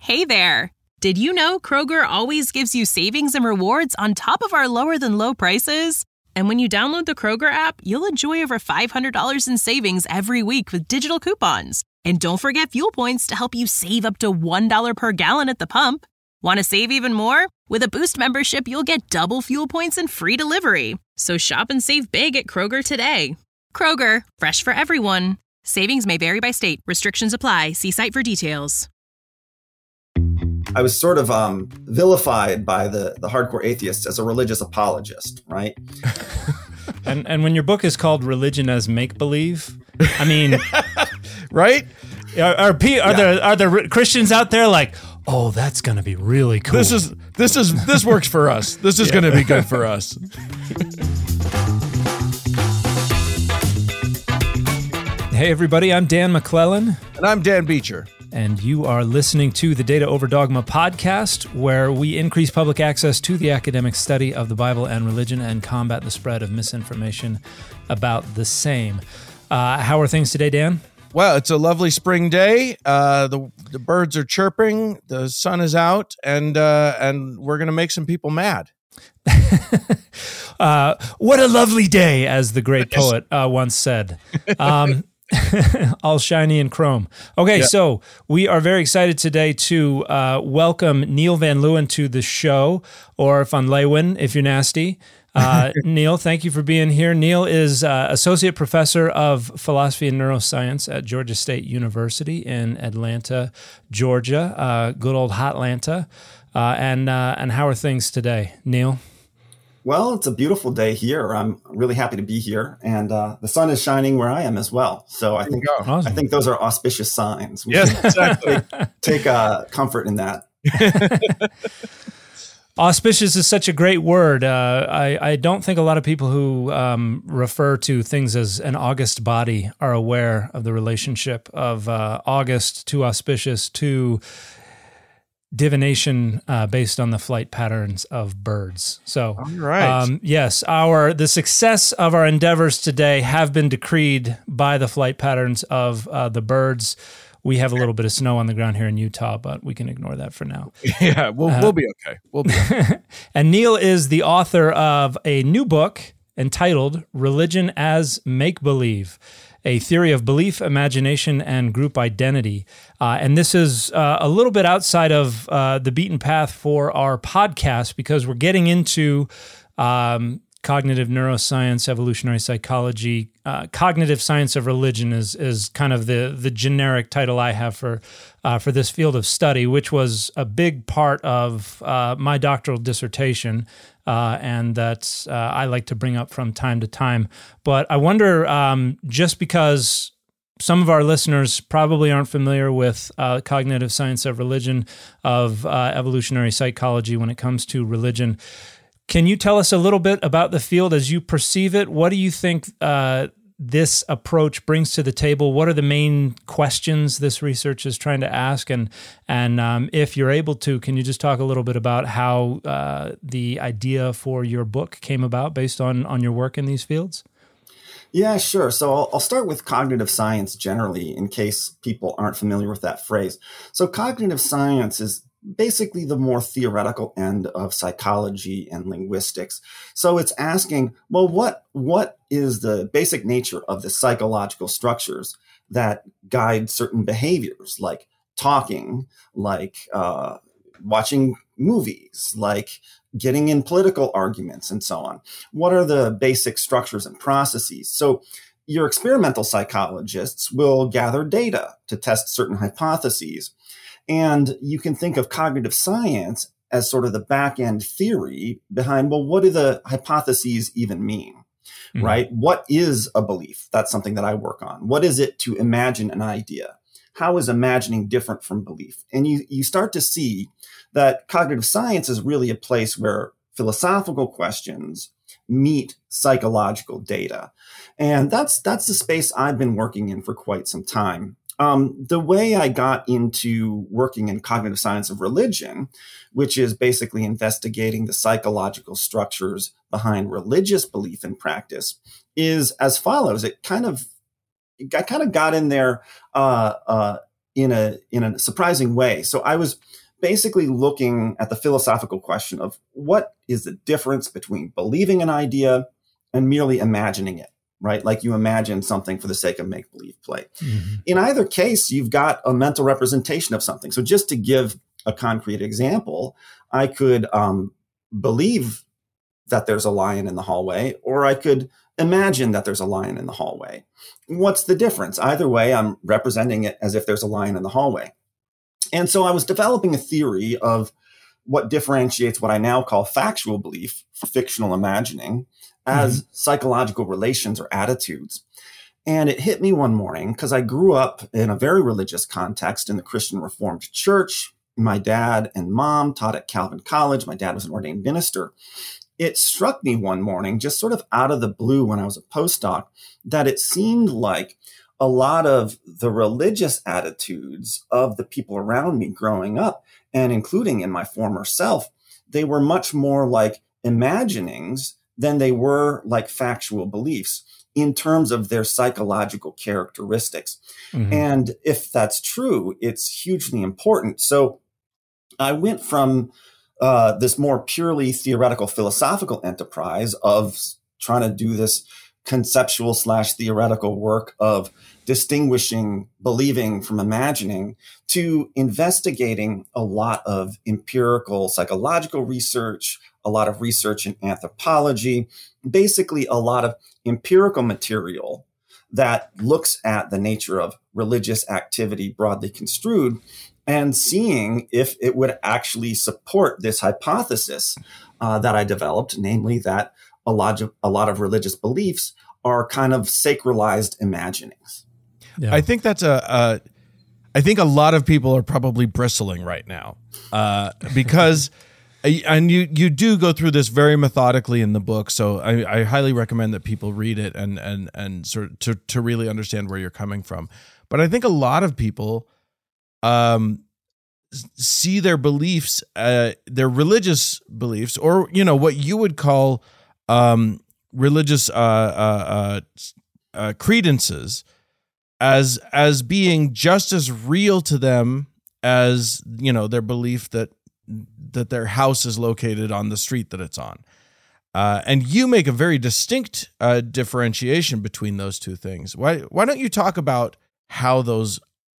Hey there! Did you know Kroger always gives you savings and rewards on top of our lower-than-low prices? And when you download the Kroger app, you'll enjoy over $500 in savings every week with digital coupons. And don't forget fuel points to help you save up to $1 per gallon at the pump. Want to save even more? With a Boost membership, you'll get double fuel points and free delivery. So shop and save big at Kroger today. Kroger, fresh for everyone. Savings may vary by state. Restrictions apply. See site for details. I was sort of vilified by the hardcore atheists as a religious apologist, right? And when your book is called Religion as Make-Believe, I mean, right? Are there Christians out there like, oh, that's going to be really cool. This works for us. This is going to be good for us. Hey everybody, I'm Dan McClellan. And I'm Dan Beecher. And you are listening to the Data Over Dogma podcast, where we increase public access to the academic study of the Bible and religion and combat the spread of misinformation about the same. How are things today, Dan? Well, it's a lovely spring day. The birds are chirping, the sun is out, and we're going to make some people mad. What a lovely day, as the great poet once said. All shiny and chrome. Okay, yeah. So we are very excited today to welcome Neil Van Leeuwen to the show, or Van Leeuwen if you're nasty. Neil, thank you for being here. Neil is Associate Professor of Philosophy and Neuroscience at Georgia State University in Atlanta, Georgia. Good old Hotlanta. And how are things today, Neil? Well, it's a beautiful day here. I'm really happy to be here, and the sun is shining where I am as well. So I think awesome. I think those are auspicious signs. Yes, exactly. Take comfort in that. Auspicious is such a great word. I don't think a lot of people who refer to things as an august body are aware of the relationship of August to auspicious to divination based on the flight patterns of birds. So, all right. Yes, the success of our endeavors today have been decreed by the flight patterns of the birds. We have a little bit of snow on the ground here in Utah, but we can ignore that for now. Yeah, we'll be okay. We'll be okay. And Neil is the author of a new book entitled Religion as Make-Believe, a theory of belief, imagination, and group identity. And this is a little bit outside of the beaten path for our podcast because we're getting into cognitive neuroscience, evolutionary psychology. Cognitive science of religion is kind of the generic title I have for this field of study, which was a big part of my doctoral dissertation, and that I like to bring up from time to time. But I wonder, just because some of our listeners probably aren't familiar with cognitive science of religion, of evolutionary psychology when it comes to religion, can you tell us a little bit about the field as you perceive it? What do you think this approach brings to the table? What are the main questions this research is trying to ask? And if you're able to, can you just talk a little bit about how the idea for your book came about based on your work in these fields? Yeah, sure. So I'll start with cognitive science generally, in case people aren't familiar with that phrase. So cognitive science is basically the more theoretical end of psychology and linguistics. So it's asking, well, what is the basic nature of the psychological structures that guide certain behaviors, like talking, like watching movies, like getting in political arguments, and so on? What are the basic structures and processes? So your experimental psychologists will gather data to test certain hypotheses. And you can think of cognitive science as sort of the back-end theory behind, well, what do the hypotheses even mean, right? What is a belief? That's something that I work on. What is it to imagine an idea? How is imagining different from belief? And you start to see that cognitive science is really a place where philosophical questions meet psychological data. And that's the space I've been working in for quite some time. The way I got into working in cognitive science of religion, which is basically investigating the psychological structures behind religious belief and practice, is as follows. I kind of got in there in a surprising way. So I was basically looking at the philosophical question of what is the difference between believing an idea and merely imagining it, right? Like you imagine something for the sake of make-believe play. Mm-hmm. In either case, you've got a mental representation of something. So just to give a concrete example, I could believe that there's a lion in the hallway, or I could imagine that there's a lion in the hallway. What's the difference? Either way, I'm representing it as if there's a lion in the hallway. And so I was developing a theory of what differentiates what I now call factual belief from fictional imagining as psychological relations or attitudes. And it hit me one morning because I grew up in a very religious context in the Christian Reformed Church. My dad and mom taught at Calvin College. My dad was an ordained minister. It struck me one morning, just sort of out of the blue when I was a postdoc, that it seemed like a lot of the religious attitudes of the people around me growing up, and including in my former self, they were much more like imaginings than they were like factual beliefs in terms of their psychological characteristics. Mm-hmm. And if that's true, it's hugely important. So I went from this more purely theoretical philosophical enterprise of trying to do this conceptual / theoretical work of distinguishing believing from imagining to investigating a lot of empirical psychological research, a lot of research in anthropology, basically a lot of empirical material that looks at the nature of religious activity broadly construed and seeing if it would actually support this hypothesis that I developed, namely that a lot of religious beliefs are kind of sacralized imaginings. Yeah. I think that's I think a lot of people are probably bristling right now because, and you do go through this very methodically in the book. So I highly recommend that people read it and sort of to really understand where you're coming from. But I think a lot of people see their beliefs, their religious beliefs, or what you would call religious credences, as being just as real to them as their belief that their house is located on the street that it's on. And you make a very distinct differentiation between those two things. Why don't you talk about how those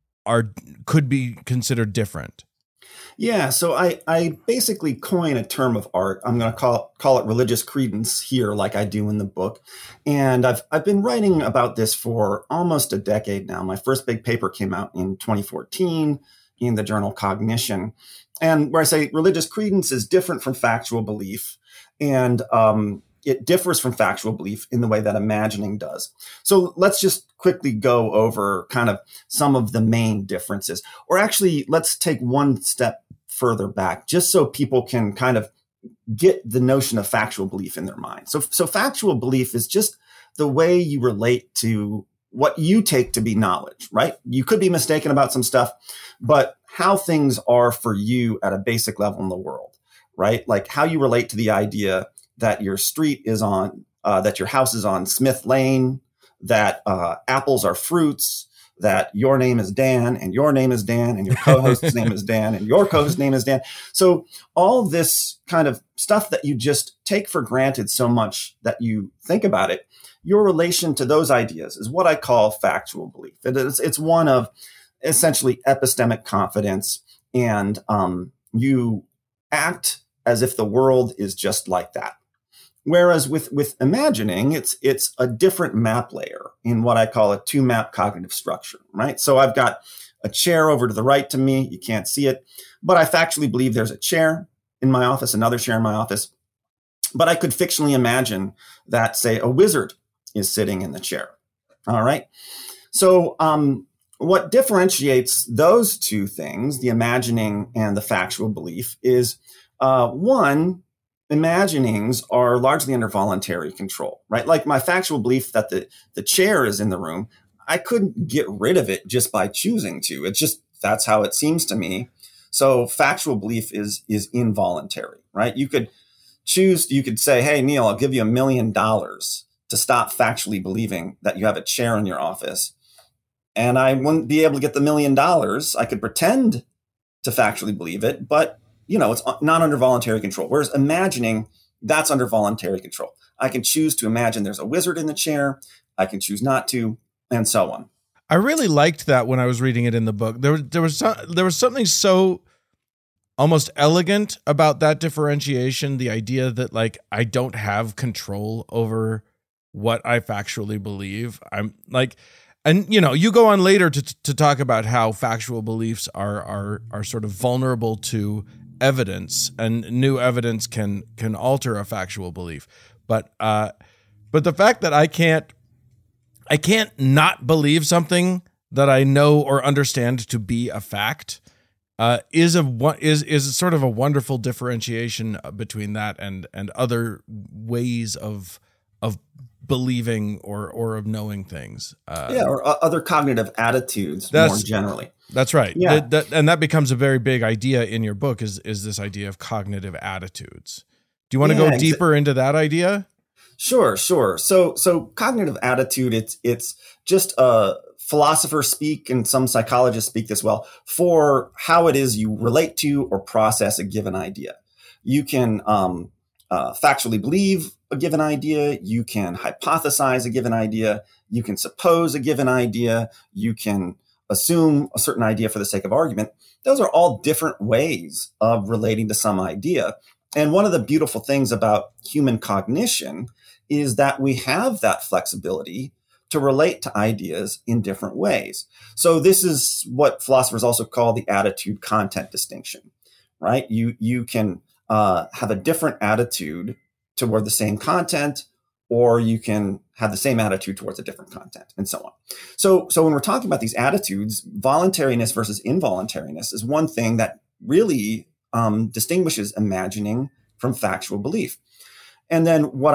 could be considered different? Yeah, so I basically coin a term of art. I'm going to call it religious credence here, like I do in the book. And I've been writing about this for almost a decade now. My first big paper came out in 2014 in the journal Cognition, and where I say religious credence is different from factual belief, and it differs from factual belief in the way that imagining does. So let's just quickly go over kind of some of the main differences. Or actually, let's take one step further back, just so people can kind of get the notion of factual belief in their mind. So factual belief is just the way you relate to what you take to be knowledge, right? You could be mistaken about some stuff, but how things are for you at a basic level in the world, right? Like how you relate to the idea that your street is on, that your house is on Smith Lane, that apples are fruits, that your name is Dan and your name is Dan and your co-host's name is Dan and your co-host's name is Dan. So all this kind of stuff that you just take for granted so much that you think about it, your relation to those ideas is what I call factual belief. It's one of essentially epistemic confidence, and you act as if the world is just like that. Whereas with imagining, it's a different map layer in what I call a two-map cognitive structure, right? So I've got a chair over to the right to me. You can't see it, but I factually believe there's a chair in my office, another chair in my office. But I could fictionally imagine that, say, a wizard is sitting in the chair. All right. So what differentiates those two things, the imagining and the factual belief, is one, imaginings are largely under voluntary control, right? Like my factual belief that the chair is in the room, I couldn't get rid of it just by choosing to. It's just, that's how it seems to me. So factual belief is involuntary, right? You could say, hey, Neil, I'll give you $1 million to stop factually believing that you have a chair in your office. and I wouldn't be able to get the $1 million. I could pretend to factually believe it, but it's not under voluntary control. Whereas imagining, that's under voluntary control. I can choose to imagine there's a wizard in the chair. I can choose not to, and so on. I really liked that when I was reading it in the book. There was something so almost elegant about that differentiation. The idea that like I don't have control over what I factually believe. I'm like, and you go on later to talk about how factual beliefs are sort of vulnerable to evidence, and new evidence can alter a factual belief. But the fact that I can't not believe something that I know or understand to be a fact is sort of a wonderful differentiation between that and other ways of believing or of knowing things. Or other cognitive attitudes more generally. That's right. Yeah. And that becomes a very big idea in your book is this idea of cognitive attitudes. Do you want to go deeper into that idea? Sure. So cognitive attitude, it's just philosophers speak and some psychologists speak this well for how it is you relate to or process a given idea. You can factually believe a given idea. You can hypothesize a given idea. You can suppose a given idea. You can assume a certain idea for the sake of argument. Those are all different ways of relating to some idea. And one of the beautiful things about human cognition is that we have that flexibility to relate to ideas in different ways. So this is what philosophers also call the attitude content distinction, right? You can have a different attitude toward the same content, or you can have the same attitude towards a different content, and so on. So when we're talking about these attitudes, voluntariness versus involuntariness is one thing that really distinguishes imagining from factual belief. And then what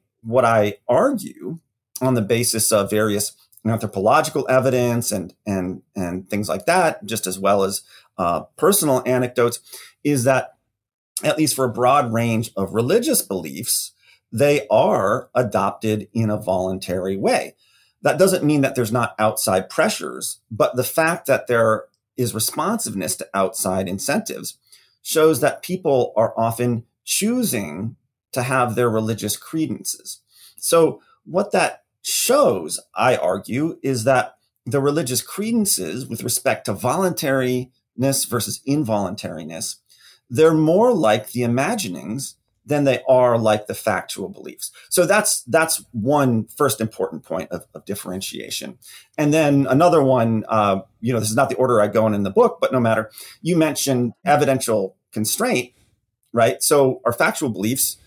I argue on the basis of various anthropological evidence and things like that, just as well as personal anecdotes, is that at least for a broad range of religious beliefs, they are adopted in a voluntary way. That doesn't mean that there's not outside pressures, but the fact that there is responsiveness to outside incentives shows that people are often choosing to have their religious credences. So what that shows, I argue, is that the religious credences with respect to voluntariness versus involuntariness, they're more like the imaginings than they are like the factual beliefs. So that's one first important point of differentiation. And then another one, this is not the order I go in the book, but no matter, you mentioned evidential constraint, right? So our factual beliefs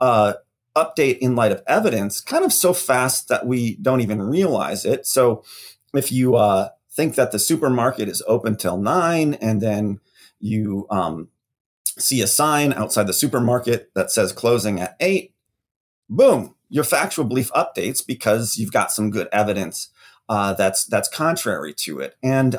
update in light of evidence kind of so fast that we don't even realize it. So if you think that the supermarket is open till 9 and then you see a sign outside the supermarket that says closing at 8, boom, your factual belief updates because you've got some good evidence that's contrary to it. And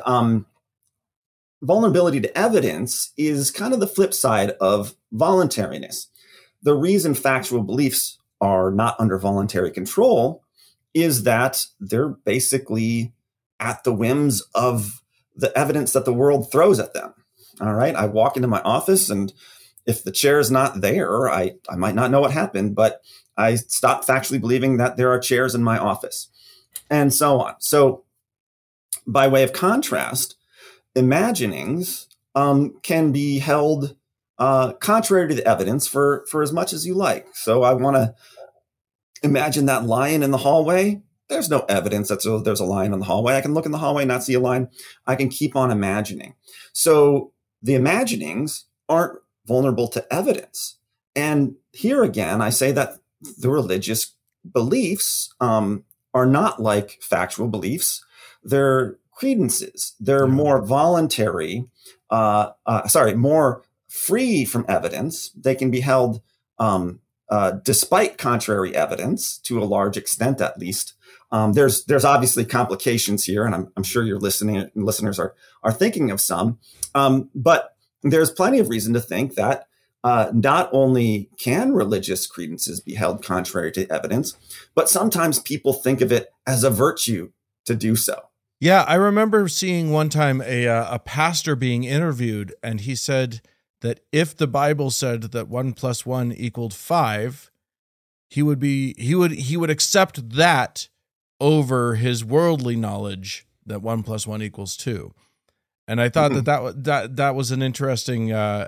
vulnerability to evidence is kind of the flip side of voluntariness. The reason factual beliefs are not under voluntary control is that they're basically at the whims of the evidence that the world throws at them. All right. I walk into my office, and if the chair is not there, I might not know what happened, but I stop factually believing that there are chairs in my office, and so on. So by way of contrast, imaginings can be held contrary to the evidence for as much as you like. So I want to imagine that lion in the hallway. There's no evidence that there's a lion in the hallway. I can look in the hallway, not see a lion. I can keep on imagining. So the imaginings aren't vulnerable to evidence. And here again, I say that the religious beliefs are not like factual beliefs. They're credences. They're more voluntary, more free from evidence. They can be held despite contrary evidence to a large extent, at least. There's obviously complications here, and I'm sure your listeners are thinking of some. But there's plenty of reason to think that not only can religious credences be held contrary to evidence, but sometimes people think of it as a virtue to do so. Yeah, I remember seeing one time a pastor being interviewed, and he said that if the Bible said that 1 + 1 = 5, he would accept that over his worldly knowledge that 1 + 1 = 2. And I thought that was an interesting.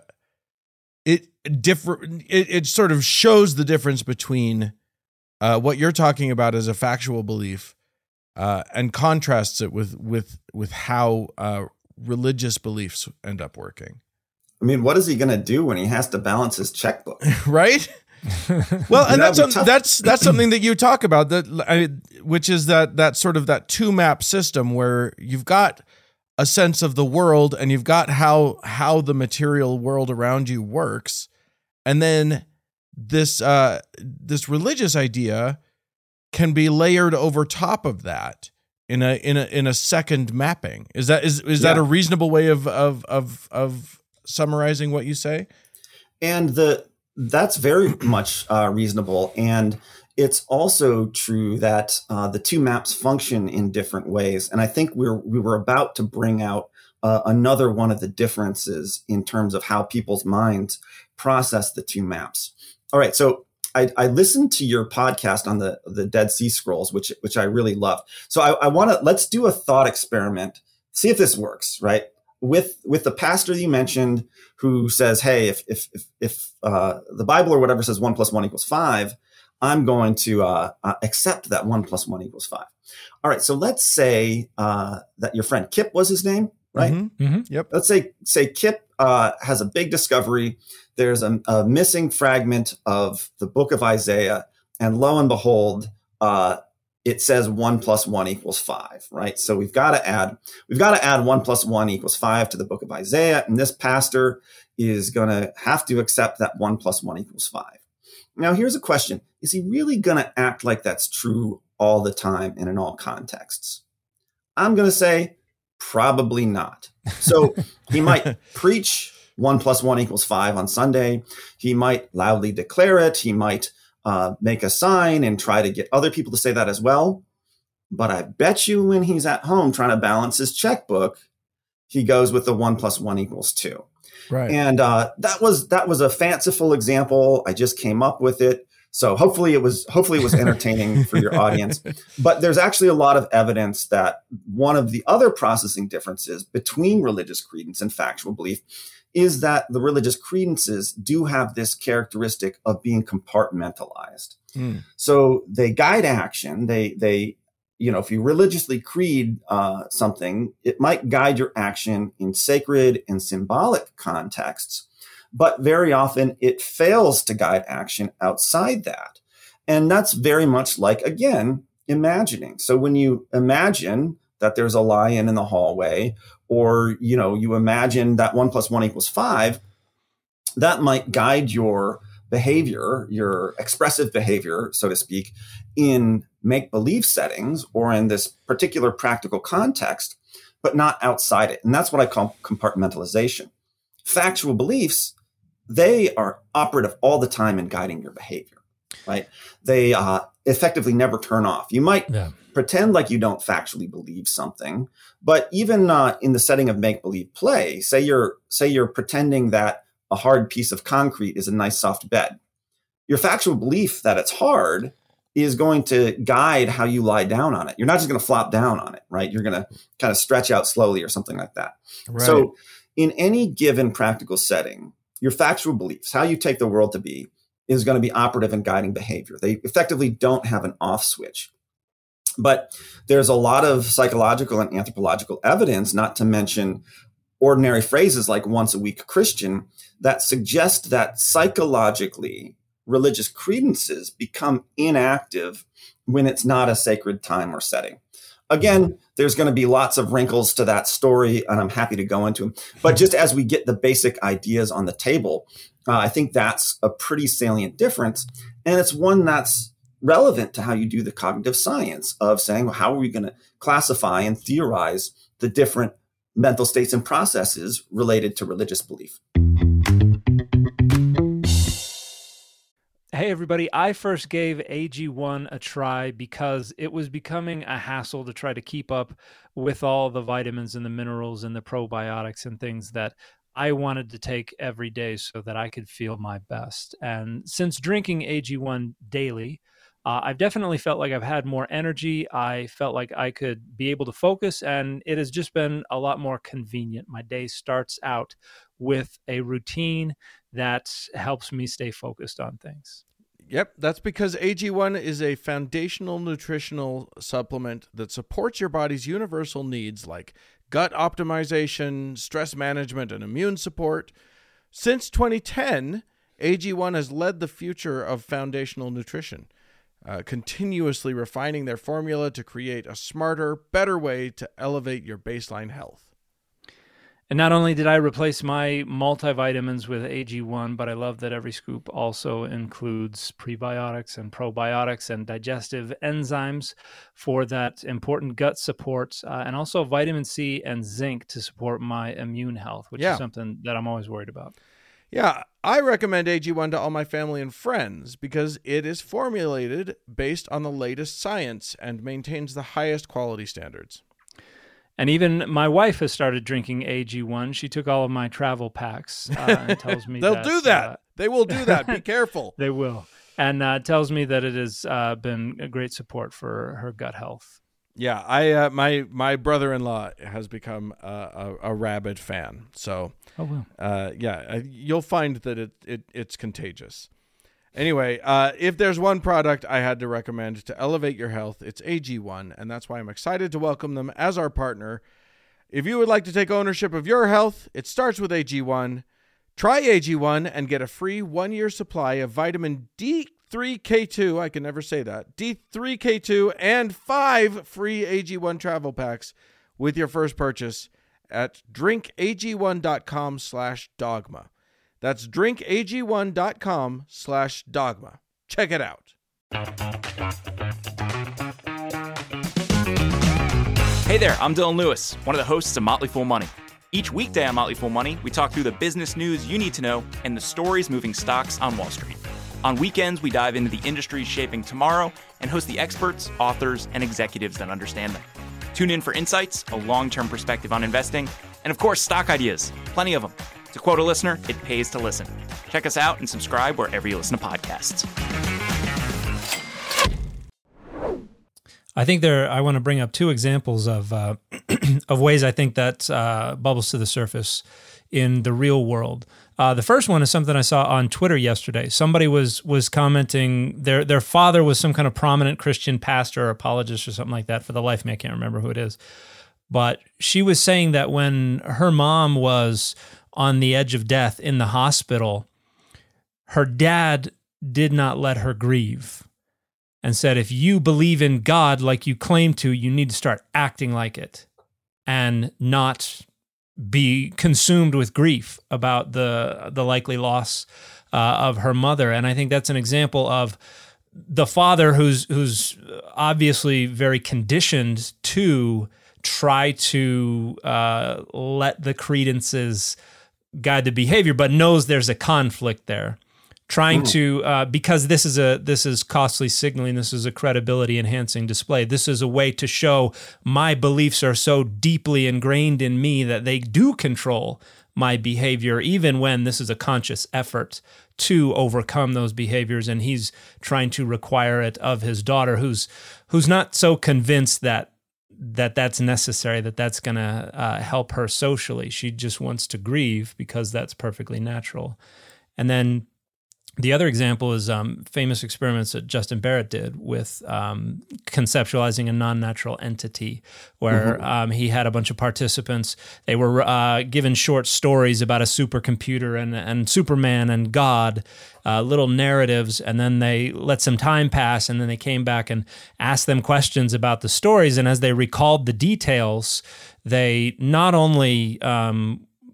It sort of shows the difference between what you're talking about as a factual belief, and contrasts it with how religious beliefs end up working. I mean, what is he going to do when he has to balance his checkbook? Right? Well, and that's something that you talk about, which is that sort of that two map system where you've got a sense of the world and you've got how the material world around you works, and then this religious idea can be layered over top of that in a second mapping. Is that a reasonable way of summarizing what you say? And that's very much reasonable. And it's also true that the two maps function in different ways. And I think we were about to bring out another one of the differences in terms of how people's minds process the two maps. All right. So I listened to your podcast on the Dead Sea Scrolls, which I really loved. So let's do a thought experiment, see if this works, right? With the pastor you mentioned who says, hey, if the Bible or whatever says 1 + 1 = 5, I'm going to accept that 1 + 1 = 5. All right. So let's say that your friend Kip was his name, right? Mm-hmm. Mm-hmm. Yep. Let's say Kip has a big discovery. There's a missing fragment of the book of Isaiah, and lo and behold, it says 1 + 1 = 5, right? So we've got to add 1 + 1 = 5 to the book of Isaiah, and this pastor is going to have to accept that 1 + 1 = 5. Now, here's a question: is he really going to act like that's true all the time and in all contexts? I'm going to say probably not. So he might preach 1 + 1 = 5 on Sunday. He might loudly declare it. He might make a sign and try to get other people to say that as well. But I bet you when he's at home trying to balance his checkbook, he goes with the 1 + 1 = 2. Right. And that was a fanciful example. I just came up with it. So hopefully it was entertaining for your audience. But there's actually a lot of evidence that one of the other processing differences between religious credence and factual belief is that the religious credences do have this characteristic of being compartmentalized. So they guide action. They if you religiously creed something, it might guide your action in sacred and symbolic contexts, but very often it fails to guide action outside that. And that's very much like, again, imagining. So when you imagine that there's a lion in the hallway, or, you imagine that 1 + 1 = 5, that might guide your behavior, your expressive behavior, so to speak, in make-believe settings or in this particular practical context, but not outside it. And that's what I call compartmentalization. Factual beliefs, they are operative all the time in guiding your behavior, right? They effectively never turn off. You might pretend like you don't factually believe something, but even in the setting of make-believe play, say you're pretending that a hard piece of concrete is a nice soft bed. Your factual belief that it's hard is going to guide how you lie down on it. You're not just going to flop down on it, right? You're going to kind of stretch out slowly or something like that. Right. So in any given practical setting, your factual beliefs, how you take the world to be, is going to be operative in guiding behavior. They effectively don't have an off switch. But there's a lot of psychological and anthropological evidence, not to mention ordinary phrases like once a week Christian, that suggest that psychologically religious credences become inactive when it's not a sacred time or setting. Again, there's going to be lots of wrinkles to that story, and I'm happy to go into them. But just as we get the basic ideas on the table, I think that's a pretty salient difference. And it's one that's relevant to how you do the cognitive science of saying, well, how are we going to classify and theorize the different mental states and processes related to religious belief? Hey, everybody. I first gave AG1 a try because it was becoming a hassle to try to keep up with all the vitamins and the minerals and the probiotics and things that I wanted to take every day so that I could feel my best. And since drinking AG1 daily, I've definitely felt like I've had more energy. I felt like I could be able to focus, and it has just been a lot more convenient. My day starts out with a routine that helps me stay focused on things. Yep, that's because AG1 is a foundational nutritional supplement that supports your body's universal needs like gut optimization, stress management, and immune support. Since 2010, AG1 has led the future of foundational nutrition, continuously refining their formula to create a smarter, better way to elevate your baseline health. And not only did I replace my multivitamins with AG1, but I love that every scoop also includes prebiotics and probiotics and digestive enzymes for that important gut support, and also vitamin C and zinc to support my immune health, which is something that I'm always worried about. Yeah, I recommend AG1 to all my family and friends because it is formulated based on the latest science and maintains the highest quality standards. And even my wife has started drinking AG1. She took all of my travel packs and tells me They'll do that. They will do that. Be careful. They will. And tells me that it has been a great support for her gut health. Yeah, my brother-in-law has become a rabid fan. So, you'll find that it's contagious. Anyway, if there's one product I had to recommend to elevate your health, it's AG1, and that's why I'm excited to welcome them as our partner. If you would like to take ownership of your health, it starts with AG1. Try AG1 and get a free 1-year supply of vitamin D3K2, I can never say that, D3K2, and 5 free AG1 travel packs with your first purchase at drinkag1.com/dogma. That's drinkag1.com/dogma. Check it out. Hey there, I'm Dylan Lewis, one of the hosts of Motley Fool Money. Each weekday on Motley Fool Money, we talk through the business news you need to know and the stories moving stocks on Wall Street. On weekends, we dive into the industries shaping tomorrow and host the experts, authors, and executives that understand them. Tune in for insights, a long-term perspective on investing, and of course, stock ideas. Plenty of them. To quote a listener, it pays to listen. Check us out and subscribe wherever you listen to podcasts. I think I want to bring up 2 examples of of ways I think that bubbles to the surface in the real world. The first one is something I saw on Twitter yesterday. Somebody was commenting, their father was some kind of prominent Christian pastor or apologist or something like that. For the life of me, I can't remember who it is. But she was saying that when her mom was on the edge of death in the hospital, her dad did not let her grieve and said, if you believe in God like you claim to, you need to start acting like it and not be consumed with grief about the likely loss of her mother. And I think that's an example of the father who's obviously very conditioned to try to let the credences guide the behavior, but knows there's a conflict there. Trying to, because this is costly signaling, this is a credibility enhancing display. This is a way to show my beliefs are so deeply ingrained in me that they do control my behavior, even when this is a conscious effort to overcome those behaviors. And he's trying to require it of his daughter, who's not so convinced that that's necessary, that's going to help her socially. She just wants to grieve because that's perfectly natural. And then the other example is famous experiments that Justin Barrett did with conceptualizing a non-natural entity, where he had a bunch of participants. They were given short stories about a supercomputer and Superman and God, little narratives, and then they let some time pass, and then they came back and asked them questions about the stories. And as they recalled the details, they not only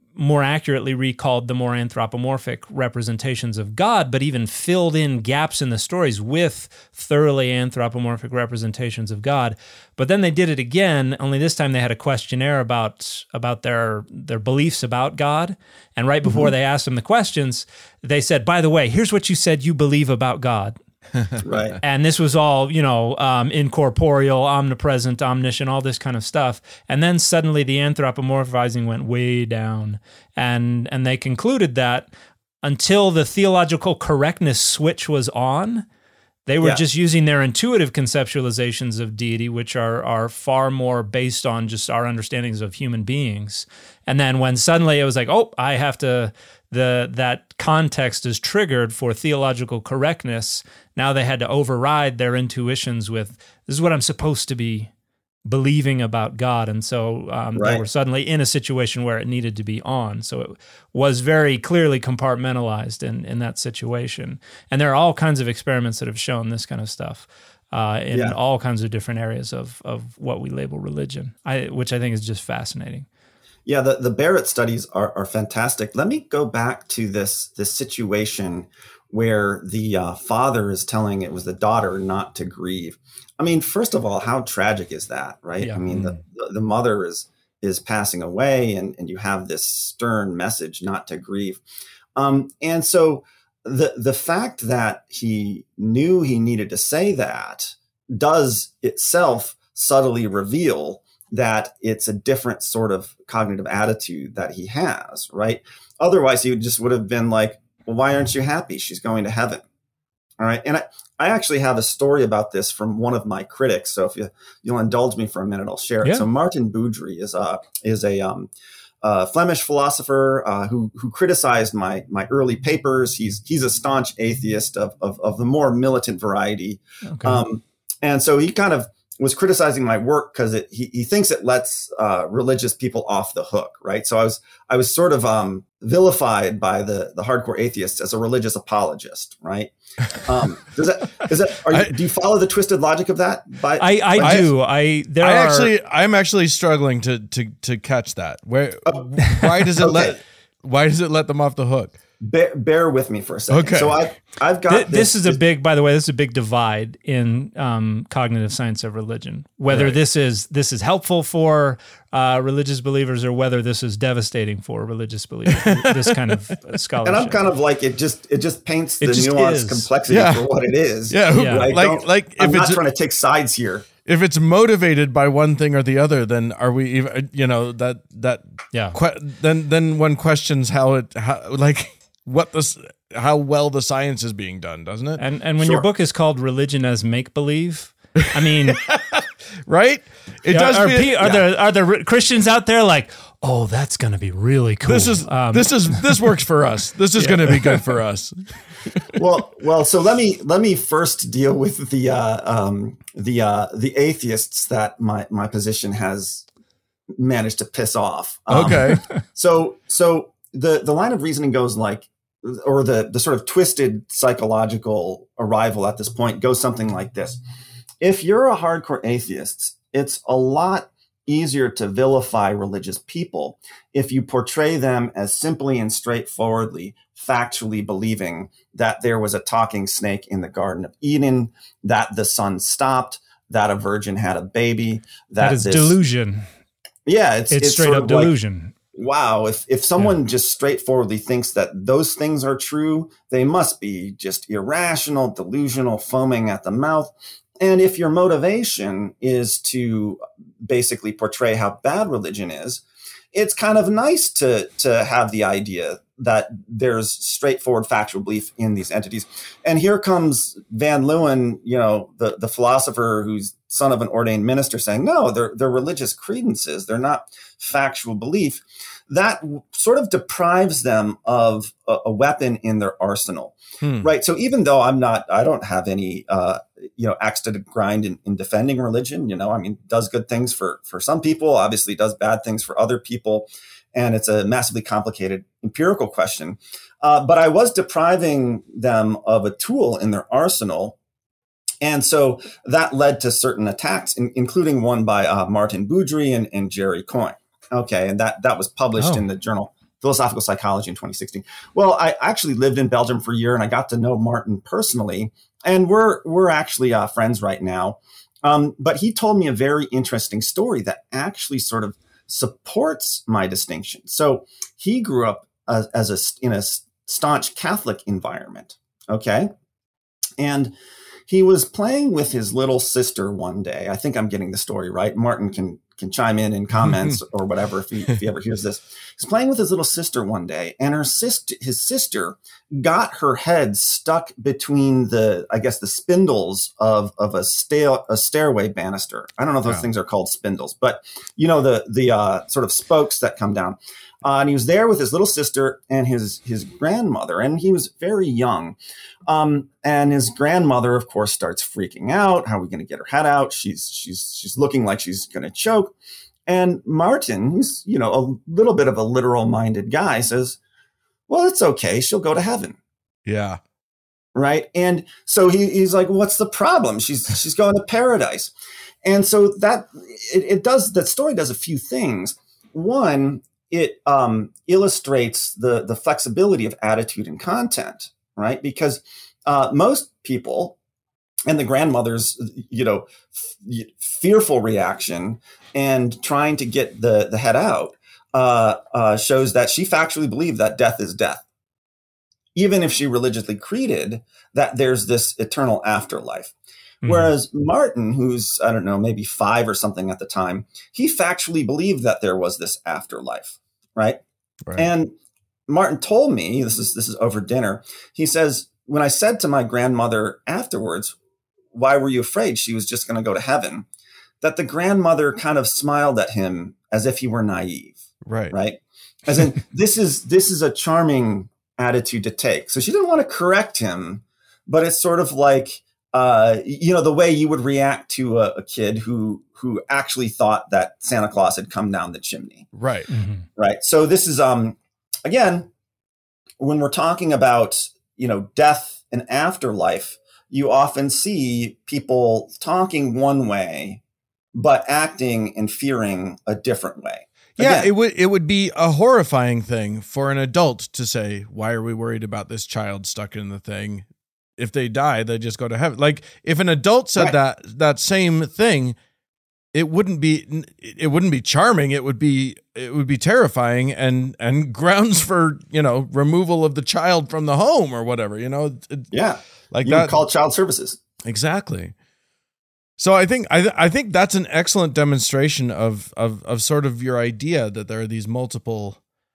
more accurately recalled the more anthropomorphic representations of God, but even filled in gaps in the stories with thoroughly anthropomorphic representations of God. But then they did it again, only this time they had a questionnaire about their beliefs about God. And right before they asked them the questions, they said, by the way, here's what you said you believe about God. Right. And this was all, incorporeal, omnipresent, omniscient, all this kind of stuff. And then suddenly the anthropomorphizing went way down. And they concluded that until the theological correctness switch was on, they were just using their intuitive conceptualizations of deity, which are far more based on just our understandings of human beings. And then when suddenly it was like, oh, I have to... that context is triggered for theological correctness. Now they had to override their intuitions with, this is what I'm supposed to be believing about God. And so they were suddenly in a situation where it needed to be on. So it was very clearly compartmentalized in that situation. And there are all kinds of experiments that have shown this kind of stuff in all kinds of different areas of what we label religion, which I think is just fascinating. Yeah, the Barrett studies are fantastic. Let me go back to this situation where the father is telling it was the daughter not to grieve. I mean, first of all, how tragic is that, right? Yeah. I mean, the mother is passing away, and you have this stern message not to grieve. And so the fact that he knew he needed to say that does itself subtly reveal that it's a different sort of cognitive attitude that he has, right? Otherwise, he just would have been like, well, why aren't you happy? She's going to heaven. All right. And I actually have a story about this from one of my critics. So if you'll indulge me for a minute, I'll share it. Yeah. So Martin Boudry is a Flemish philosopher who criticized my early papers. He's a staunch atheist of the more militant variety. Okay. And so he kind of was criticizing my work because he thinks it lets religious people off the hook, right? So I was sort of vilified by the hardcore atheists as a religious apologist, right? Do you follow the twisted logic of that? I do. I'm actually struggling to catch that. Why does it let them off the hook? Bear with me for a second. Okay. So I've got this is a big, by the way, this is a big divide in cognitive science of religion. Whether this is helpful for religious believers or whether this is devastating for religious believers. This kind of scholarship. And I'm kind of like it just paints the nuanced complexity for what it is. Yeah. I'm not trying to take sides here. If it's motivated by one thing or the other, then are we even? Then one questions how well the science is being done, doesn't it? And when your book is called Religion as Make-Believe, I mean, right? It does. Are there Christians out there like, oh, that's going to be really cool? This works for us. This is going to be good for us. Well. So let me first deal with the atheists that my position has managed to piss off. Okay. So the line of reasoning goes like, or the sort of twisted psychological arrival at this point goes something like this. If you're a hardcore atheist, it's a lot easier to vilify religious people if you portray them as simply and straightforwardly factually believing that there was a talking snake in the Garden of Eden, that the sun stopped, that a virgin had a baby. That is delusion. Yeah, it's straight up delusion. Like, wow, if someone just straightforwardly thinks that those things are true, they must be just irrational, delusional, foaming at the mouth. And if your motivation is to basically portray how bad religion is, it's kind of nice to have the idea that there's straightforward factual belief in these entities. And here comes Van Leeuwen, the philosopher who's son of an ordained minister, saying, no, they're religious credences. They're not factual belief. That sort of deprives them of a weapon in their arsenal, right? So even though I don't have any, axe to grind in defending religion, does good things for some people, obviously does bad things for other people. And it's a massively complicated empirical question. But I was depriving them of a tool in their arsenal. And so that led to certain attacks, including one by Martin Boudry and Jerry Coyne. Okay, and that was published in the journal philosophical psychology in 2016. Well, I actually lived in Belgium for a year, and I got to know Martin personally, and we're actually friends right now. But he told me a very interesting story that actually sort of supports my distinction. So he grew up in a staunch Catholic environment. Okay. And he was playing with his little sister one day. I think I'm getting the story right. Martin can chime in comments or whatever if he ever hears this. He's playing with his little sister one day, and his sister got her head stuck between the spindles of a stairway banister. I don't know if those things are called spindles, but the sort of spokes that come down. And he was there with his little sister and his grandmother, and he was very young. And his grandmother, of course, starts freaking out. How are we going to get her head out? She's looking like she's going to choke. And Martin, who's, a little bit of a literal minded guy, says, well, it's okay. She'll go to heaven. Yeah. Right. And so he's like, what's the problem? She's going to paradise. And so that story does a few things. One, it illustrates the flexibility of attitude and content, right? Because most people, and the grandmother's, fearful reaction and trying to get the head out shows that she factually believed that death is death, even if she religiously creeded that there's this eternal afterlife. Mm-hmm. Whereas Martin, who's, I don't know, maybe 5 or something at the time, he factually believed that there was this afterlife, right? And Martin told me, this is over dinner, he says, when I said to my grandmother afterwards, why were you afraid she was just going to go to heaven? That the grandmother kind of smiled at him as if he were naive. Right. As in, this is a charming attitude to take. So she didn't want to correct him, but it's sort of like, the way you would react to a kid who actually thought that Santa Claus had come down the chimney. Right. Mm-hmm. Right. So this is, again, when we're talking about, death and afterlife, you often see people talking one way, but acting and fearing a different way. Yeah, again, it would be a horrifying thing for an adult to say, why are we worried about this child stuck in the thing? If they die, they just go to heaven. Like if an adult said that same thing, it wouldn't be charming. It would be terrifying and grounds for, removal of the child from the home or whatever, like you that. Call child services. Exactly. So I think that's an excellent demonstration of sort of your idea that there are these multiple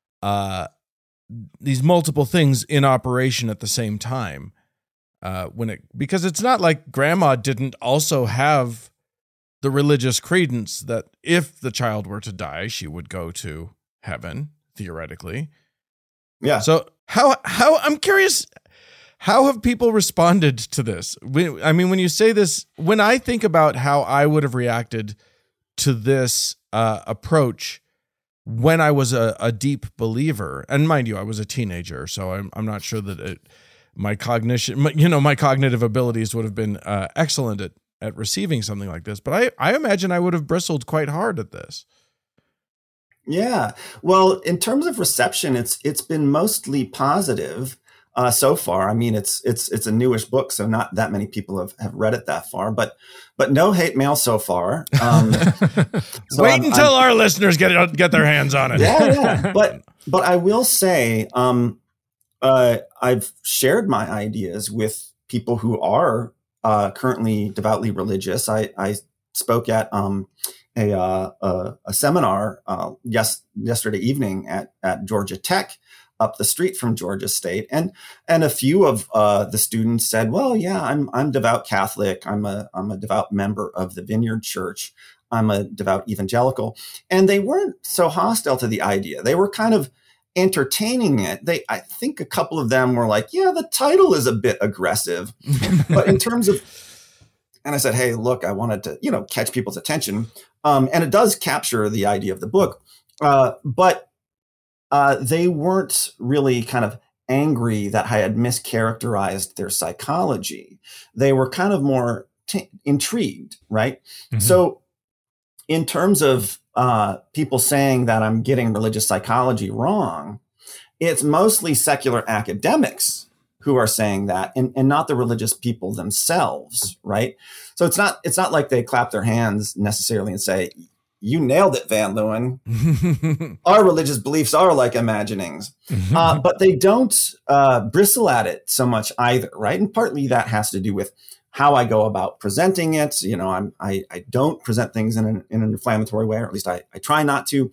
things in operation at the same time. Because it's not like grandma didn't also have the religious credence that if the child were to die, she would go to heaven, theoretically. Yeah. So how I'm curious, how have people responded to this? When you say this, when I think about how I would have reacted to this approach when I was a deep believer, and mind you, I was a teenager, so I'm not sure that my cognitive abilities would have been excellent at receiving something like this. But I imagine I would have bristled quite hard at this. Yeah. Well, in terms of reception, it's been mostly positive so far. I mean, it's a newish book, so not that many people have read it that far, but no hate mail so far. So wait until our listeners get their hands on it. Yeah. But I will say, I've shared my ideas with people who are currently devoutly religious. I spoke at a seminar yesterday evening at Georgia Tech, up the street from Georgia State, and a few of the students said, "Well, yeah, I'm devout Catholic. I'm a devout member of the Vineyard Church. I'm a devout evangelical," and they weren't so hostile to the idea. They were kind of entertaining it. I think a couple of them were like, yeah, the title is a bit aggressive, but in terms of, and I said, hey, look, I wanted to, catch people's attention. And it does capture the idea of the book. But they weren't really kind of angry that I had mischaracterized their psychology. They were kind of more intrigued. Right. Mm-hmm. So in terms of people saying that I'm getting religious psychology wrong, it's mostly secular academics who are saying that, and not the religious people themselves, right? So it's not like they clap their hands necessarily and say, "You nailed it, Van Leeuwen. Our religious beliefs are like imaginings," but they don't bristle at it so much either, right? And partly that has to do with how I go about presenting it. You know, I don't present things in an inflammatory way, or at least I try not to.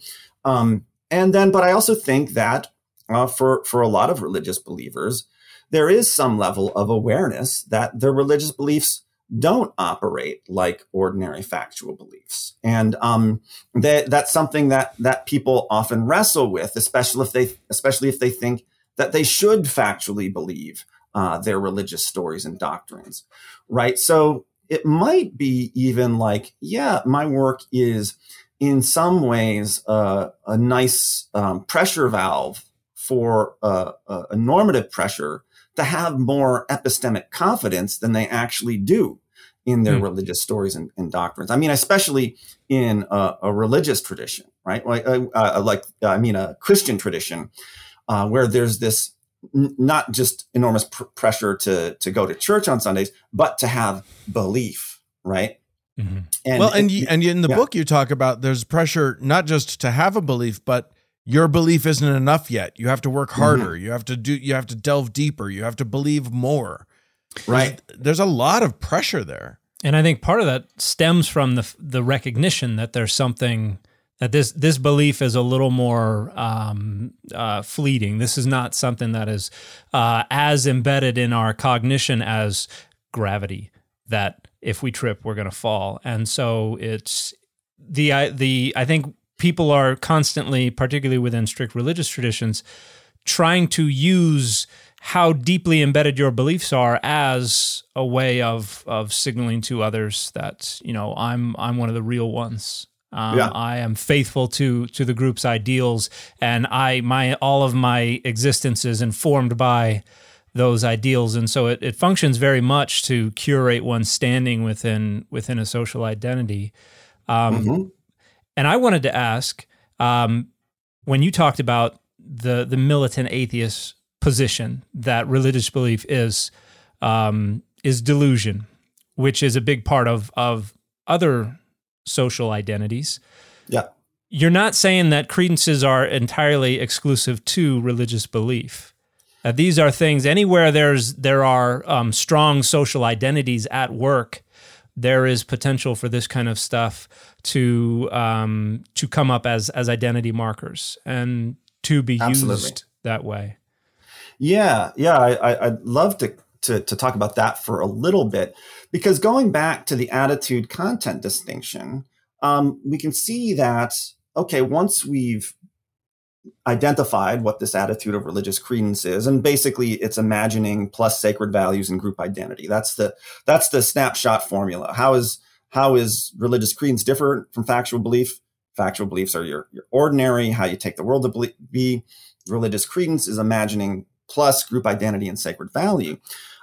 But I also think that for a lot of religious believers, there is some level of awareness that their religious beliefs don't operate like ordinary factual beliefs. And that's something that people often wrestle with, especially if they think that they should factually believe their religious stories and doctrines, right? So it might be even like, yeah, my work is in some ways a nice pressure valve for a normative pressure to have more epistemic confidence than they actually do in their religious stories and doctrines. I mean, especially in a religious tradition, right? A Christian tradition, where there's this not just enormous pressure to go to church on Sundays, but to have belief, right? Mm-hmm. And in the book you talk about there's pressure not just to have a belief, but your belief isn't enough yet. You have to work harder. Mm-hmm. You have to delve deeper. You have to believe more. Right. There's a lot of pressure there. And I think part of that stems from the recognition that there's something that this belief is a little more fleeting. This is not something that is as embedded in our cognition as gravity, that if we trip, we're going to fall. And so it's I think people are constantly, particularly within strict religious traditions, trying to use how deeply embedded your beliefs are as a way of signaling to others that, you know, I'm one of the real ones. I am faithful to the group's ideals, and all of my existence is informed by those ideals. And so it functions very much to curate one's standing within a social identity. And I wanted to ask, when you talked about the militant atheist position that religious belief is delusion, which is a big part of other social identities. Yeah. You're not saying that credences are entirely exclusive to religious belief. These are things, anywhere there are strong social identities at work, there is potential for this kind of stuff to come up as identity markers and to be used that way. Yeah. I'd love to talk about that for a little bit, because going back to the attitude content distinction, we can see that, okay, once we've identified what this attitude of religious credence is, and basically it's imagining plus sacred values and group identity. That's the snapshot formula. How is religious credence different from factual belief? Factual beliefs are your ordinary, how you take the world to be. Religious credence is imagining plus group identity and sacred value.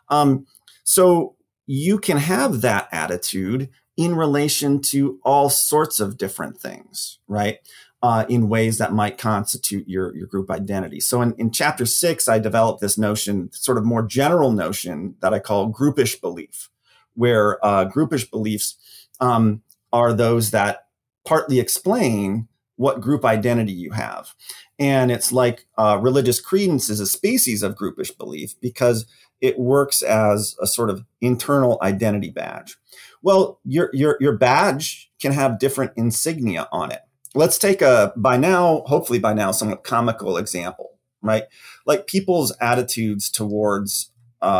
So you can have that attitude in relation to all sorts of different things, right? In ways that might constitute your group identity. So in chapter 6, I developed this notion, sort of more general notion that I call groupish belief, where groupish beliefs are those that partly explain what group identity you have. And it's like religious credence is a species of groupish belief because it works as a sort of internal identity badge. Well, your badge can have different insignia on it. Let's take hopefully by now, somewhat comical example, right? Like people's attitudes towards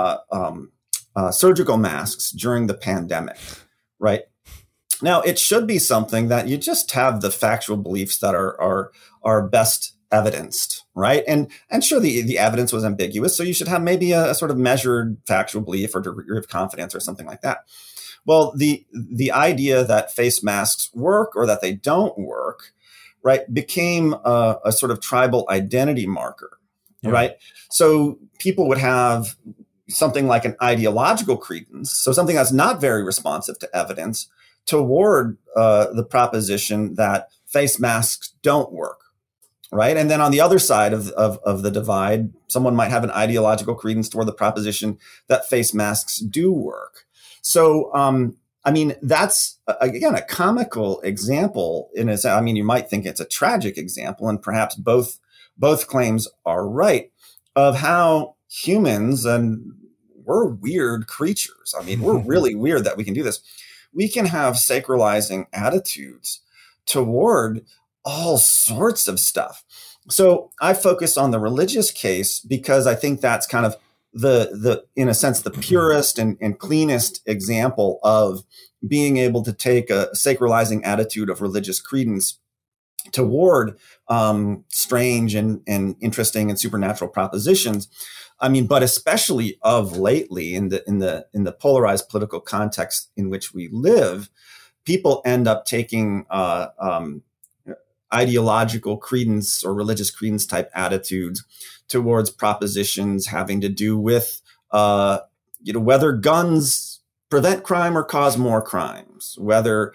surgical masks during the pandemic, right? Now, it should be something that you just have the factual beliefs that are best evidenced, right? And sure, the evidence was ambiguous, so you should have maybe a sort of measured factual belief or degree of confidence or something like that. Well, the idea that face masks work or that they don't work, right, became a sort of tribal identity marker, right? So people would have something like an ideological credence, so something that's not very responsive to evidence, toward the proposition that face masks don't work, right? And then on the other side of the divide, someone might have an ideological credence toward the proposition that face masks do work. So, I mean, that's, again, a comical example. I mean, you might think it's a tragic example, and perhaps both claims are right, of how humans, and we're weird creatures. I mean, we're really weird that we can do this. We can have sacralizing attitudes toward all sorts of stuff. So I focus on the religious case because I think that's kind of the in a sense, the purest and cleanest example of being able to take a sacralizing attitude of religious credence toward strange and interesting and supernatural propositions. I mean, but especially of lately in the polarized political context in which we live, people end up taking ideological credence or religious credence type attitudes towards propositions having to do with whether guns prevent crime or cause more crimes, whether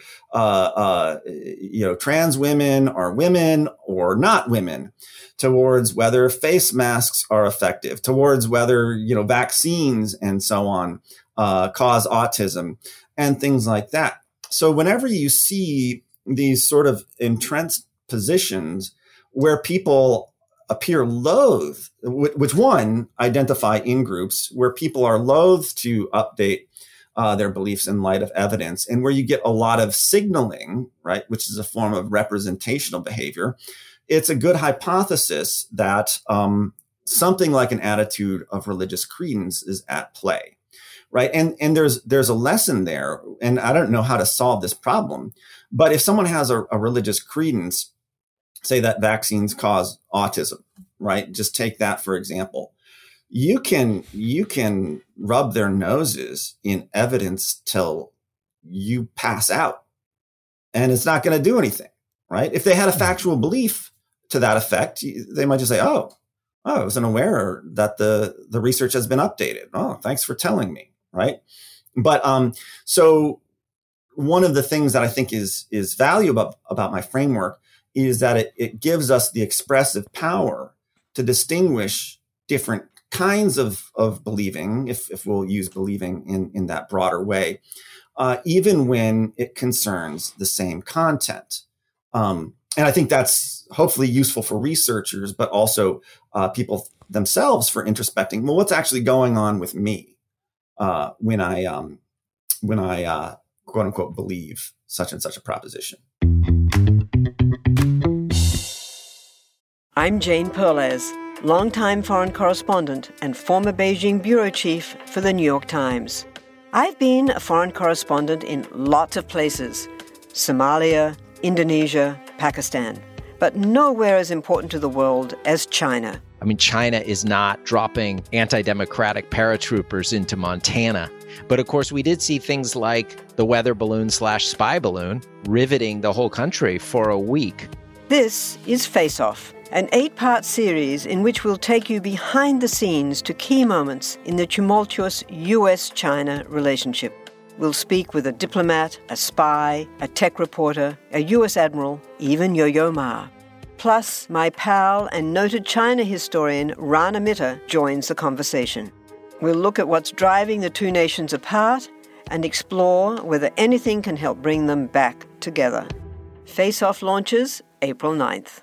trans women are women or not women, towards whether face masks are effective, towards whether vaccines and so on cause autism and things like that. So whenever you see these sort of entrenched positions where people appear loath, which one identify in groups where people are loath to update their beliefs in light of evidence, and where you get a lot of signaling, right, which is a form of representational behavior, it's a good hypothesis that something like an attitude of religious credence is at play, right? And there's a lesson there, and I don't know how to solve this problem, but if someone has a religious credence, say that vaccines cause autism, right? Just take that for example. You can rub their noses in evidence till you pass out, and it's not going to do anything, right? If they had a factual belief to that effect, they might just say, oh, I wasn't aware that the research has been updated. Oh, thanks for telling me, right? But so one of the things that I think is valuable about my framework is that it gives us the expressive power to distinguish different kinds of believing, if we'll use believing in that broader way, even when it concerns the same content. And I think that's hopefully useful for researchers, but also people themselves for introspecting. Well, what's actually going on with me when I quote unquote believe such and such a proposition. I'm Jane Perlez, longtime foreign correspondent and former Beijing bureau chief for the New York Times. I've been a foreign correspondent in lots of places: Somalia, Indonesia, Pakistan, but nowhere as important to the world as China. I mean, China is not dropping anti-democratic paratroopers into Montana. But of course, we did see things like the weather balloon/spy balloon riveting the whole country for a week. This is Face Off, an 8-part series in which we'll take you behind the scenes to key moments in the tumultuous U.S.-China relationship. We'll speak with a diplomat, a spy, a tech reporter, a U.S. admiral, even Yo-Yo Ma. Plus, my pal and noted China historian Rana Mitter joins the conversation. We'll look at what's driving the two nations apart and explore whether anything can help bring them back together. Face Off launches April 9th.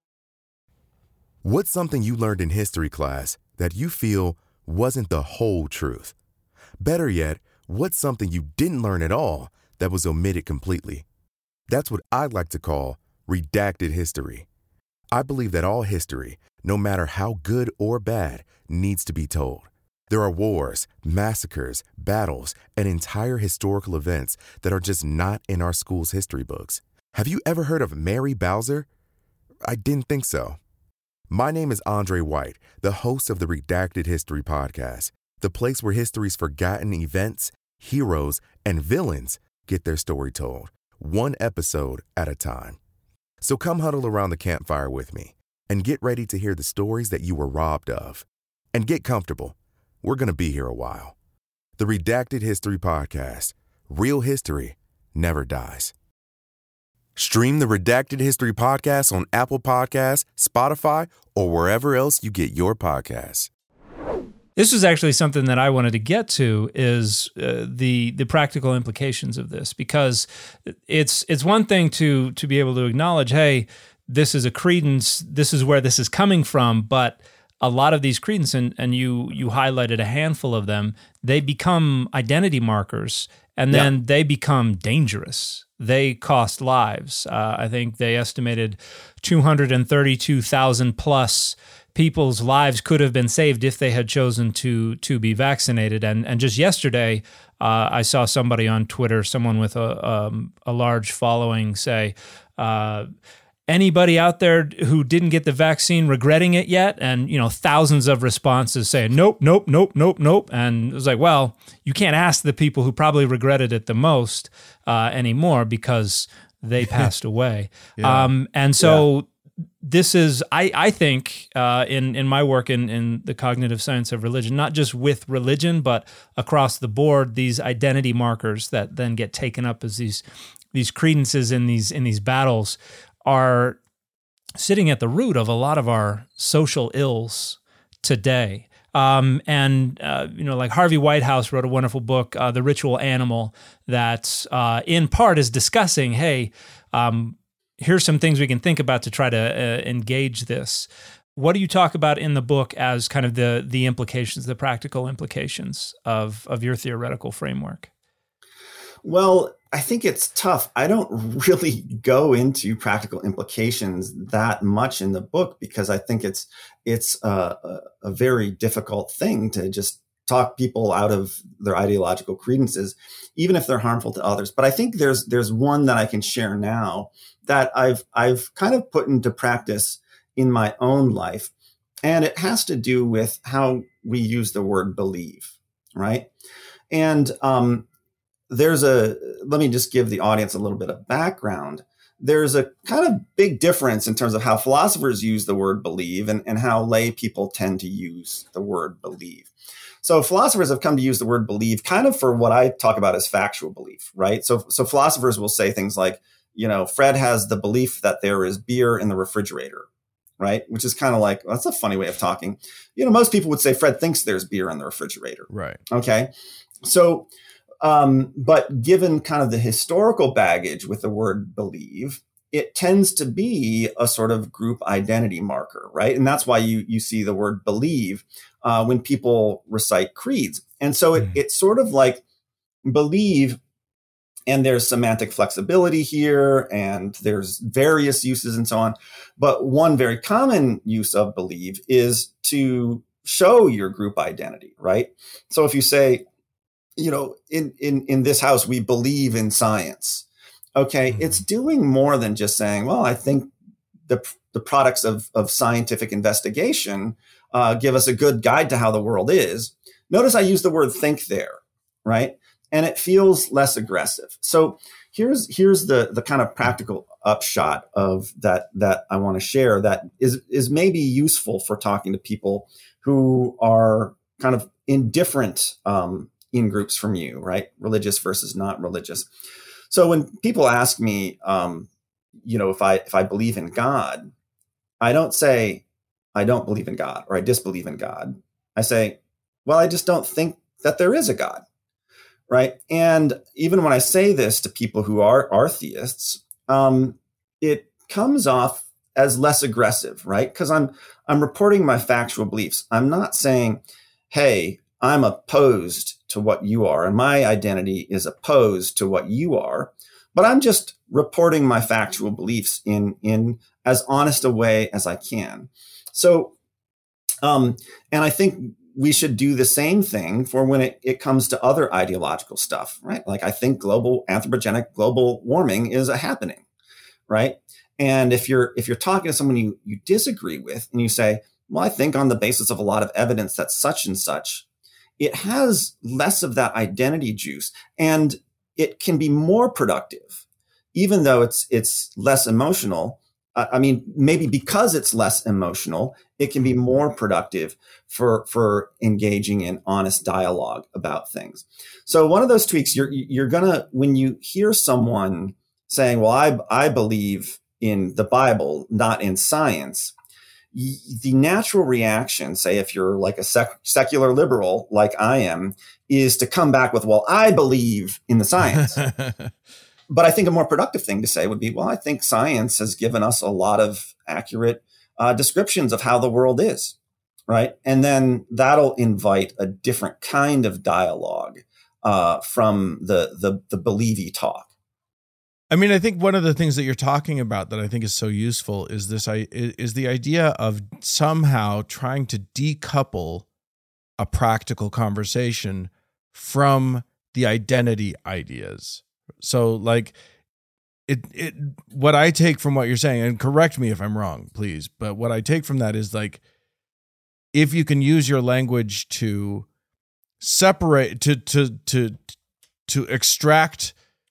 What's something you learned in history class that you feel wasn't the whole truth? Better yet, what's something you didn't learn at all that was omitted completely? That's what I'd like to call redacted history. I believe that all history, no matter how good or bad, needs to be told. There are wars, massacres, battles, and entire historical events that are just not in our school's history books. Have you ever heard of Mary Bowser? I didn't think so. My name is Andre White, the host of the Redacted History Podcast, the place where history's forgotten events, heroes, and villains get their story told, one episode at a time. So come huddle around the campfire with me and get ready to hear the stories that you were robbed of. And get comfortable. We're going to be here a while. The Redacted History Podcast. Real history never dies. Stream the Redacted History podcast on Apple Podcasts, Spotify, or wherever else you get your podcasts. This was actually something that I wanted to get to, is the practical implications of this, because it's one thing to be able to acknowledge, hey, this is a credence, this is where this is coming from, but a lot of these credence, and you highlighted a handful of them, they become identity markers, and then they become dangerous. They cost lives. I think they estimated 232,000 plus people's lives could have been saved if they had chosen to be vaccinated. And just yesterday, I saw somebody on Twitter, someone with a large following, say, anybody out there who didn't get the vaccine regretting it yet? And, thousands of responses saying, nope, nope, nope, nope, nope. And it was like, well, you can't ask the people who probably regretted it the most anymore, because they passed away. This is, I think, in my work in the cognitive science of religion, not just with religion, but across the board, these identity markers that then get taken up as these credences in these battles are sitting at the root of a lot of our social ills today. Like Harvey Whitehouse wrote a wonderful book, The Ritual Animal, that in part is discussing, hey, here's some things we can think about to try to engage this. What do you talk about in the book as kind of the implications, the practical implications of your theoretical framework? Well, I think it's tough. I don't really go into practical implications that much in the book, because I think it's a very difficult thing to just talk people out of their ideological credences, even if they're harmful to others. But I think there's one that I can share now that I've kind of put into practice in my own life, and it has to do with how we use the word believe, right? And let me just give the audience a little bit of background. There's a kind of big difference in terms of how philosophers use the word believe and how lay people tend to use the word believe. So philosophers have come to use the word believe kind of for what I talk about as factual belief, right? So philosophers will say things like, Fred has the belief that there is beer in the refrigerator, right? Which is kind of like, well, that's a funny way of talking. Most people would say Fred thinks there's beer in the refrigerator. Right. Okay. So, but given kind of the historical baggage with the word believe, it tends to be a sort of group identity marker, right? And that's why you see the word believe when people recite creeds. And so it's sort of like believe, and there's semantic flexibility here, and there's various uses and so on. But one very common use of believe is to show your group identity, right? So if you say, in this house, we believe in science. Okay. It's doing more than just saying, well, I think the products of scientific investigation give us a good guide to how the world is. Notice I use the word think there, right? And it feels less aggressive. So here's the kind of practical upshot of that I want to share that is maybe useful for talking to people who are kind of indifferent in groups from you, right? Religious versus not religious. So when people ask me, if I believe in God, I don't say I don't believe in God or I disbelieve in God. I say, well, I just don't think that there is a God, right? And even when I say this to people who are theists, it comes off as less aggressive, right? Because I'm reporting my factual beliefs. I'm not saying, hey, I'm opposed to what you are, and my identity is opposed to what you are, but I'm just reporting my factual beliefs in as honest a way as I can. So, and I think we should do the same thing for when it comes to other ideological stuff, right? Like I think anthropogenic global warming is a happening, right? And if you're talking to someone you disagree with and you say, well, I think on the basis of a lot of evidence that such and such, it has less of that identity juice, and it can be more productive, even though it's less emotional. I mean, maybe because it's less emotional, it can be more productive for engaging in honest dialogue about things. So one of those tweaks, you're gonna, when you hear someone saying, well, I believe in the Bible, not in science, the natural reaction, say if you're like a secular liberal like I am, is to come back with, well, I believe in the science. But I think a more productive thing to say would be, well, I think science has given us a lot of accurate descriptions of how the world is, right? And then that'll invite a different kind of dialogue from the believey talk. I mean, I think one of the things that you're talking about that I think is so useful is the idea of somehow trying to decouple a practical conversation from the identity ideas. So like what I take from what you're saying, and correct me if I'm wrong, please, but what I take from that is like, if you can use your language to separate, to extract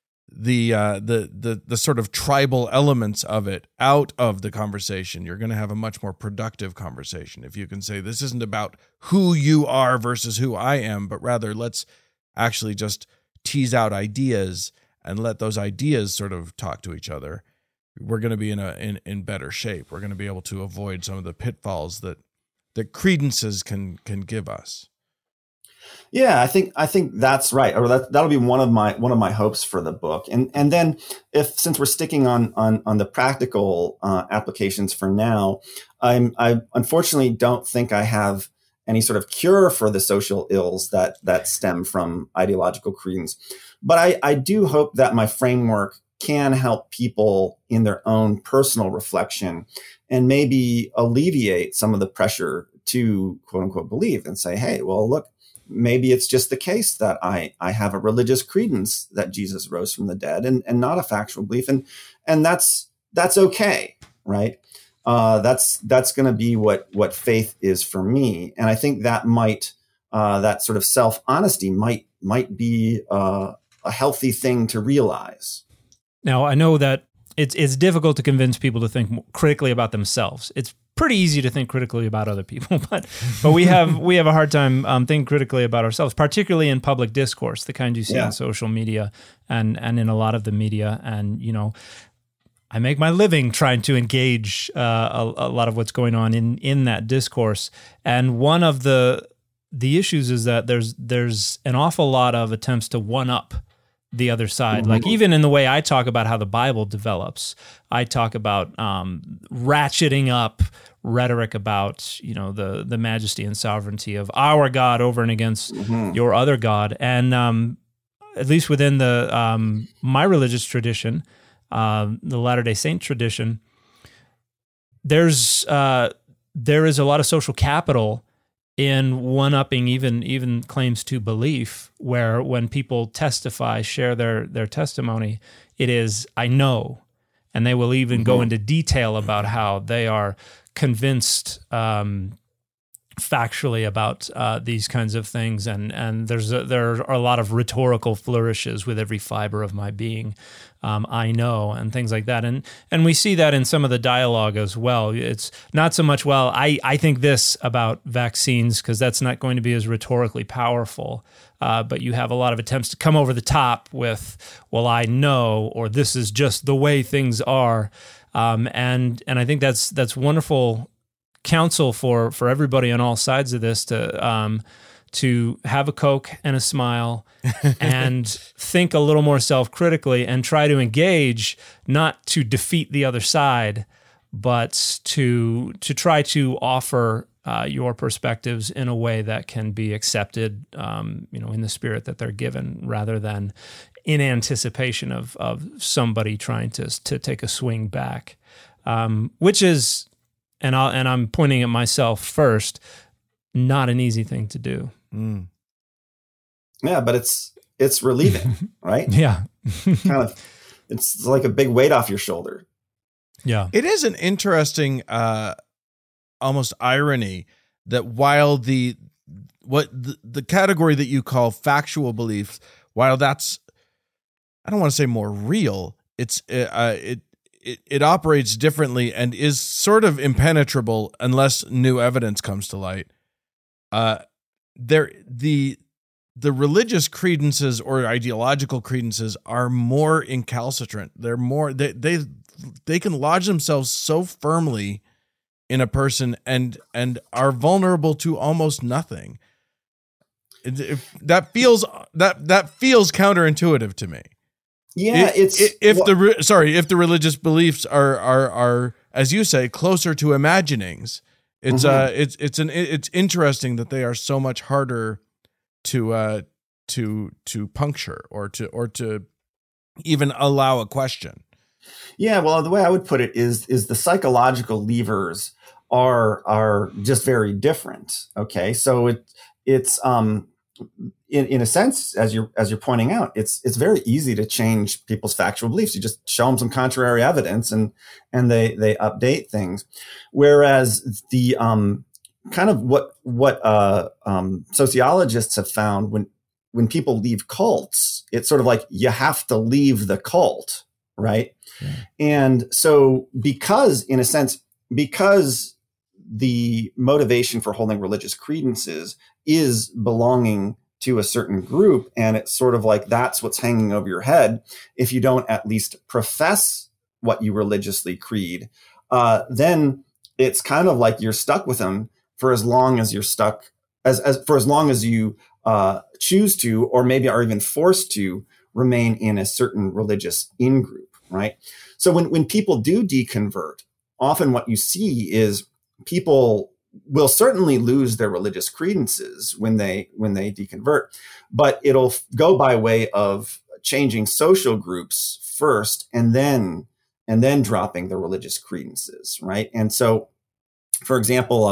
the sort of tribal elements of it out of the conversation, you're going to have a much more productive conversation. If you can say, this isn't about who you are versus who I am, but rather let's actually just tease out ideas and let those ideas sort of talk to each other, we're going to be in better shape. We're going to be able to avoid some of the pitfalls that credences can give us. Yeah, I think that's right. Or that'll be one of my hopes for the book. And then since we're sticking on the practical applications for now, I unfortunately don't think I have any sort of cure for the social ills that stem from ideological credence. But I do hope that my framework can help people in their own personal reflection and maybe alleviate some of the pressure to quote unquote believe and say, hey, well, look, maybe it's just the case that I have a religious credence that Jesus rose from the dead and not a factual belief. And that's okay, right? That's going to be what faith is for me. And I think that that sort of self-honesty might be a healthy thing to realize. Now, I know that it's difficult to convince people to think critically about themselves. It's pretty easy to think critically about other people, but we have a hard time thinking critically about ourselves, particularly in public discourse, the kind you see on social media and in a lot of the media. And I make my living trying to engage a lot of what's going on in that discourse. And one of the issues is that there's an awful lot of attempts to one up the other side. Mm-hmm. Like even in the way I talk about how the Bible develops, I talk about ratcheting up rhetoric about the majesty and sovereignty of our God over and against your other God. And at least within the my religious tradition, the Latter-day Saint tradition, there is a lot of social capital in one-upping even claims to belief, where when people share their testimony, it is, I know, and they will even go into detail about how they are convinced factually about these kinds of things, and there are a lot of rhetorical flourishes with every fiber of my being. I know, and things like that, and we see that in some of the dialogue as well. It's not so much, well, I think this about vaccines, because that's not going to be as rhetorically powerful. But you have a lot of attempts to come over the top with, well, I know, or this is just the way things are, and I think that's wonderful counsel for everybody on all sides of this to have a Coke and a smile and think a little more self-critically and try to engage, not to defeat the other side, but to try to offer your perspectives in a way that can be accepted, in the spirit that they're given, rather than in anticipation of somebody trying to take a swing back, which is, and I'm pointing at myself first, not an easy thing to do. Mm. Yeah, but it's relieving, right? Yeah. It's like a big weight off your shoulder. Yeah. It is an interesting almost irony that while the category that you call factual beliefs, while that's, I don't want to say more real, it operates differently and is sort of impenetrable unless new evidence comes to light. The the religious credences or ideological credences are more incalcitrant. They're more they can lodge themselves so firmly in a person and are vulnerable to almost nothing. That feels counterintuitive to me. Yeah, if the religious beliefs are as you say closer to imaginings, it's interesting that they are so much harder to puncture or to even allow a question. Yeah, well, the way I would put it is the psychological levers are just very different. Okay, so it's in a sense, as you're pointing out, it's very easy to change people's factual beliefs. You just show them some contrary evidence, and they update things. Whereas the kind of what sociologists have found when people leave cults, it's sort of like you have to leave the cult, right? Yeah. And so because the motivation for holding religious credences is belonging to a certain group, and it's sort of like that's what's hanging over your head if you don't at least profess what you religiously creed, then it's kind of like you're stuck with them for as long as you're stuck, for as long as you choose to, or maybe are even forced to remain in a certain religious in-group, right? So when people do deconvert, often what you see is people will certainly lose their religious credences when they deconvert, but it'll go by way of changing social groups first and then dropping the religious credences, right? And so, for example,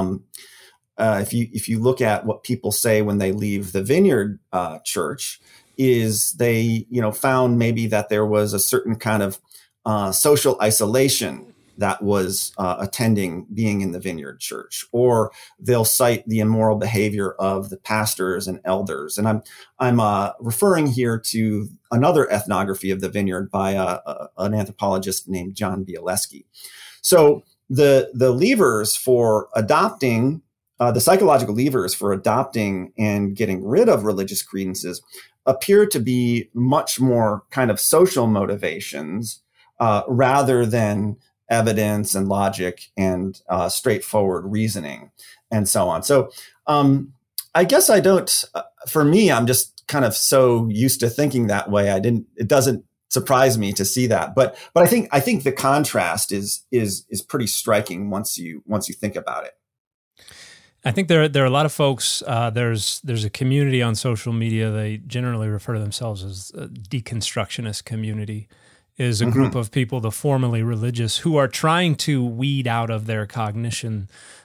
if you look at what people say when they leave the Vineyard Church, is they found maybe that there was a certain kind of social isolation that was attending being in the Vineyard Church, or they'll cite the immoral behavior of the pastors and elders. And I'm referring here to another ethnography of the Vineyard by an anthropologist named John Bialeski. So the levers for adopting, the psychological levers for adopting and getting rid of religious credences appear to be much more kind of social motivations rather than evidence and logic and straightforward reasoning and so on. So I guess I don't, for me, I'm just kind of so used to thinking that way. It doesn't surprise me to see that. But I think the contrast is pretty striking once you think about it. I think there are a lot of folks, there's a community on social media, they generally refer to themselves as a deconstructionist community, is a group of people, the formerly religious, who are trying to weed out of their cognition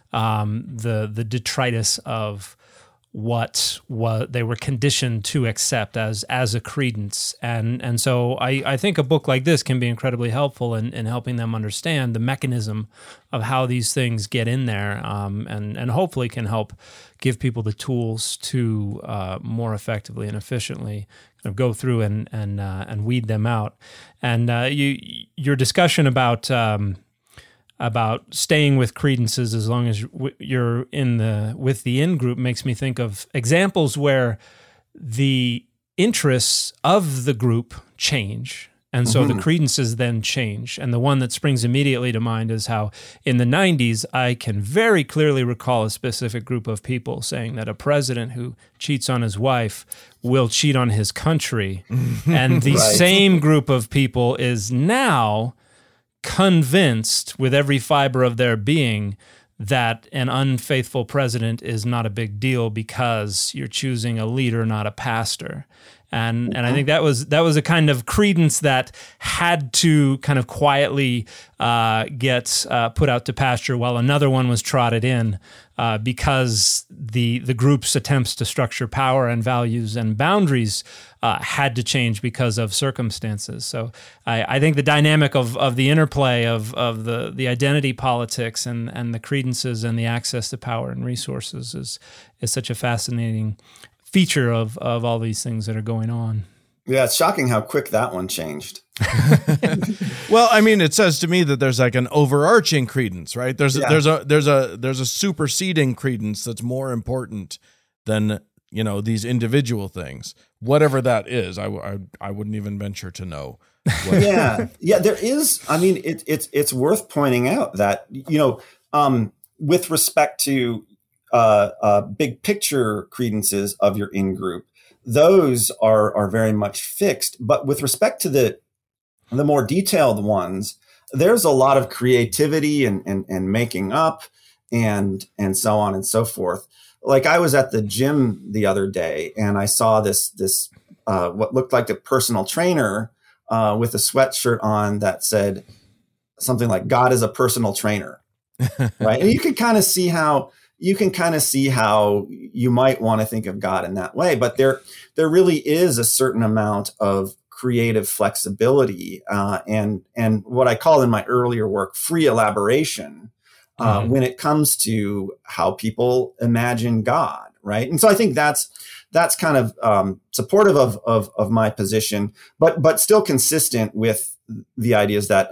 the detritus of what they were conditioned to accept as a credence. And so I think a book like this can be incredibly helpful in helping them understand the mechanism of how these things get in there, and hopefully can help give people the tools to more effectively and efficiently kind of go through and weed them out. And your discussion about staying with credences as long as you're with the in-group makes me think of examples where the interests of the group change, and so the credences then change. And the one that springs immediately to mind is how in the 90s, I can very clearly recall a specific group of people saying that a president who cheats on his wife will cheat on his country. And the same group of people is now convinced with every fiber of their being that an unfaithful president is not a big deal because you're choosing a leader, not a pastor. And I think that was a kind of credence that had to kind of quietly get put out to pasture while another one was trotted in because the group's attempts to structure power and values and boundaries had to change because of circumstances. So I think the dynamic of the interplay of the identity politics and the credences and the access to power and resources is such a fascinating feature of all these things that are going on. Yeah, it's shocking how quick that one changed. Well, I mean, it says to me that there's like an overarching credence, right? There's a superseding credence that's more important than these individual things, whatever that is. I wouldn't even venture to know. Yeah, there is. I mean, it's worth pointing out that, with respect to big picture credences of your in-group, those are very much fixed. But with respect to the more detailed ones, there's a lot of creativity and making up and so on and so forth. Like, I was at the gym the other day and I saw this what looked like a personal trainer with a sweatshirt on that said something like "God is a personal trainer," right? And you can kind of see how you might want to think of God in that way, but there really is a certain amount of creative flexibility and what I call in my earlier work free elaboration when it comes to how people imagine God, right? And so I think that's kind of supportive of my position, but still consistent with the ideas that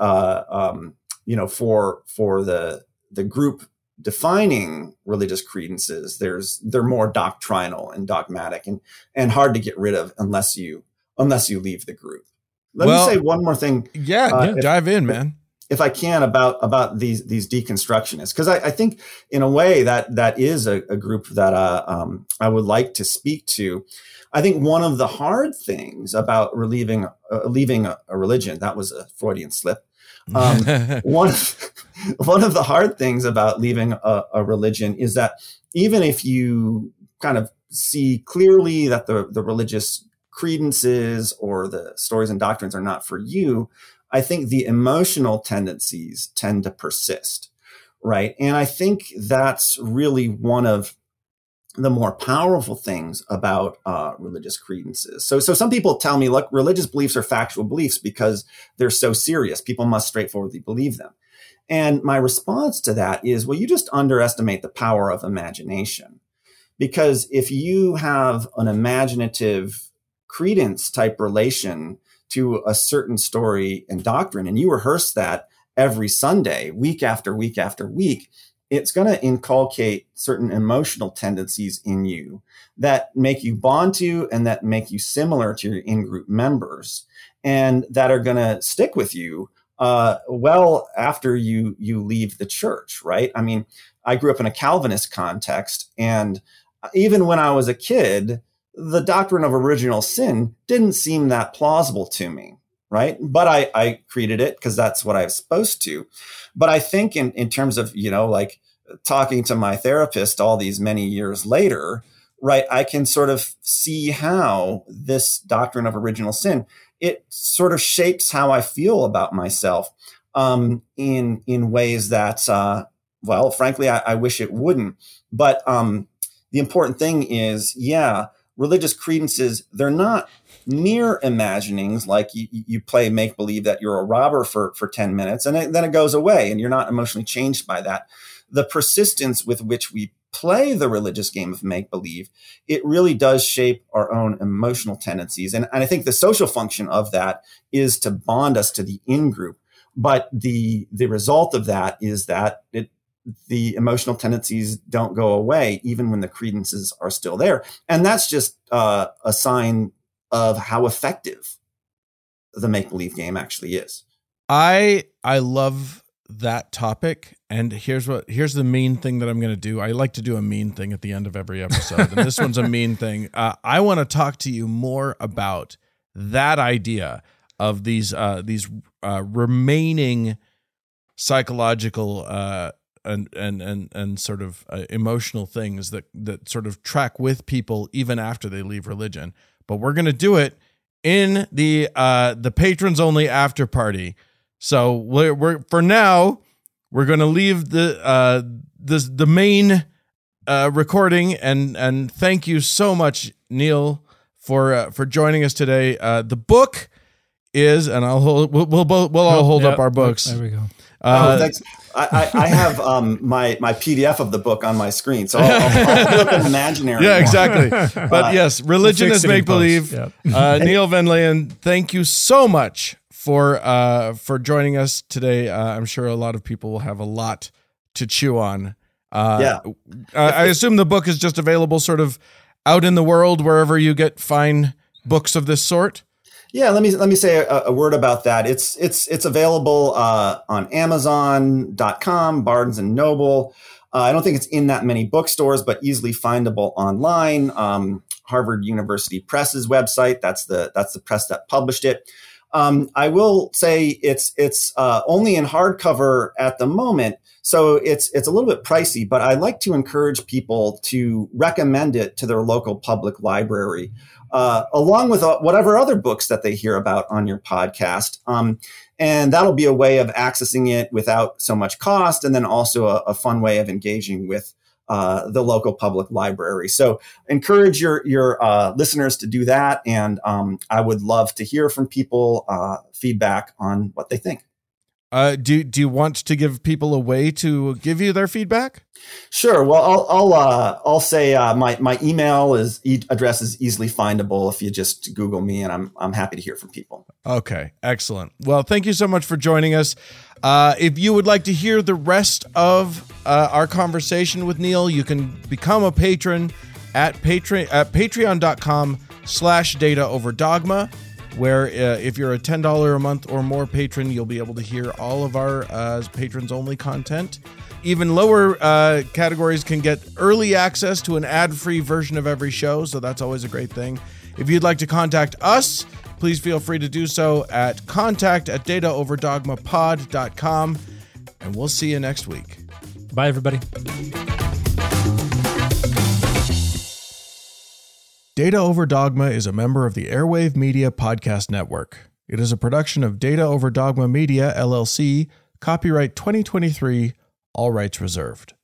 for the group defining religious credences, they're more doctrinal and dogmatic and hard to get rid of unless you leave the group. Let me say one more thing. Dive in, man. If I can, about these deconstructionists, because I think in a way that is a group that I would like to speak to. I think one of the hard things about leaving a religion, that was a Freudian slip. One of the hard things about leaving a religion is that even if you kind of see clearly that the religious credences or the stories and doctrines are not for you, I think the emotional tendencies tend to persist, right? And I think that's really one of the more powerful things about religious credences. So some people tell me, look, religious beliefs are factual beliefs because they're so serious. People must straightforwardly believe them. And my response to that is, well, you just underestimate the power of imagination. Because if you have an imaginative credence type relation to a certain story and doctrine, and you rehearse that every Sunday, week after week after week, it's going to inculcate certain emotional tendencies in you that make you bond to and that make you similar to your in-group members, and that are going to stick with you well after you leave the church, right? I mean, I grew up in a Calvinist context, and even when I was a kid, the doctrine of original sin didn't seem that plausible to me, right? But I created it because that's what I was supposed to. But I think in terms of, like talking to my therapist all these many years later, right, I can sort of see how this doctrine of original sin, it sort of shapes how I feel about myself in ways that, well, frankly, I wish it wouldn't. But the important thing is, religious credences, they're not mere imaginings like you play make-believe that you're a robber for 10 minutes and then it goes away and you're not emotionally changed by that. The persistence with which we play the religious game of make-believe, it really does shape our own emotional tendencies. And I think the social function of that is to bond us to the in-group. But the result of that is that the emotional tendencies don't go away, even when the credences are still there. And that's just a sign of how effective the make-believe game actually is. I love that topic. And here's the mean thing that I'm going to do. I like to do a mean thing at the end of every episode. And this one's a mean thing. I want to talk to you more about that idea of these remaining psychological and sort of emotional things that sort of track with people even after they leave religion. But we're going to do it in the patrons only after party. So we're for now we're going to leave the main recording and thank you so much, Neil, for joining us today. The book is, and we'll all hold up our books. There we go. Thanks. I have my PDF of the book on my screen, so I'll put up an imaginary. Yeah, exactly. But yes, religion is make believe. Yep. Neil Van Leyen, thank you so much for joining us today. I'm sure a lot of people will have a lot to chew on. I assume the book is just available sort of out in the world wherever you get fine books of this sort? Yeah, let me say a word about that. It's available on Amazon.com, Barnes and Noble. I don't think it's in that many bookstores, but easily findable online. Harvard University Press's website. That's the press that published it. I will say it's only in hardcover at the moment, so it's a little bit pricey. But I like to encourage people to recommend it to their local public library, along with whatever other books that they hear about on your podcast. And that'll be a way of accessing it without so much cost, and then also a fun way of engaging with the local public library. So encourage your listeners to do that. And I would love to hear from people, feedback on what they think. Do you want to give people a way to give you their feedback? Sure. Well, I'll say my email address is easily findable if you just Google me, and I'm happy to hear from people. Okay, excellent. Well, thank you so much for joining us. If you would like to hear the rest of our conversation with Neil, you can become a patron at patreon.com/dataoverdogma, where if you're a $10 a month or more patron, you'll be able to hear all of our patrons-only content. Even lower categories can get early access to an ad-free version of every show, so that's always a great thing. If you'd like to contact us, please feel free to do so at contact@dataoverdogmapod.com, and we'll see you next week. Bye, everybody. Data Over Dogma is a member of the Airwave Media Podcast Network. It is a production of Data Over Dogma Media, LLC, copyright 2023, all rights reserved.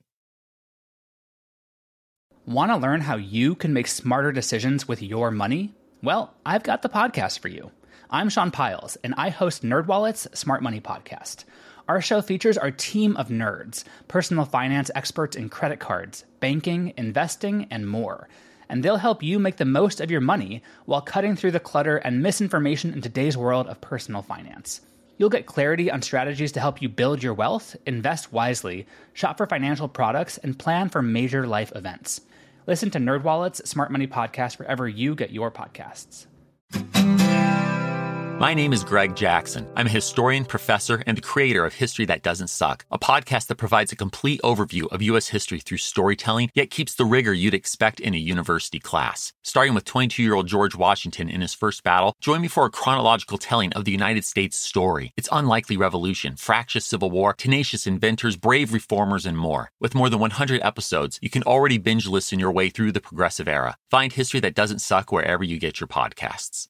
Want to learn how you can make smarter decisions with your money? Well, I've got the podcast for you. I'm Sean Piles, and I host NerdWallet's Smart Money Podcast. Our show features our team of nerds, personal finance experts in credit cards, banking, investing, and more. And they'll help you make the most of your money while cutting through the clutter and misinformation in today's world of personal finance. You'll get clarity on strategies to help you build your wealth, invest wisely, shop for financial products, and plan for major life events. Listen to NerdWallet's Smart Money Podcast wherever you get your podcasts. My name is Greg Jackson. I'm a historian, professor, and the creator of History That Doesn't Suck, a podcast that provides a complete overview of U.S. history through storytelling, yet keeps the rigor you'd expect in a university class. Starting with 22-year-old George Washington in his first battle, join me for a chronological telling of the United States story, its unlikely revolution, fractious civil war, tenacious inventors, brave reformers, and more. With more than 100 episodes, you can already binge listen your way through the progressive era. Find History That Doesn't Suck wherever you get your podcasts.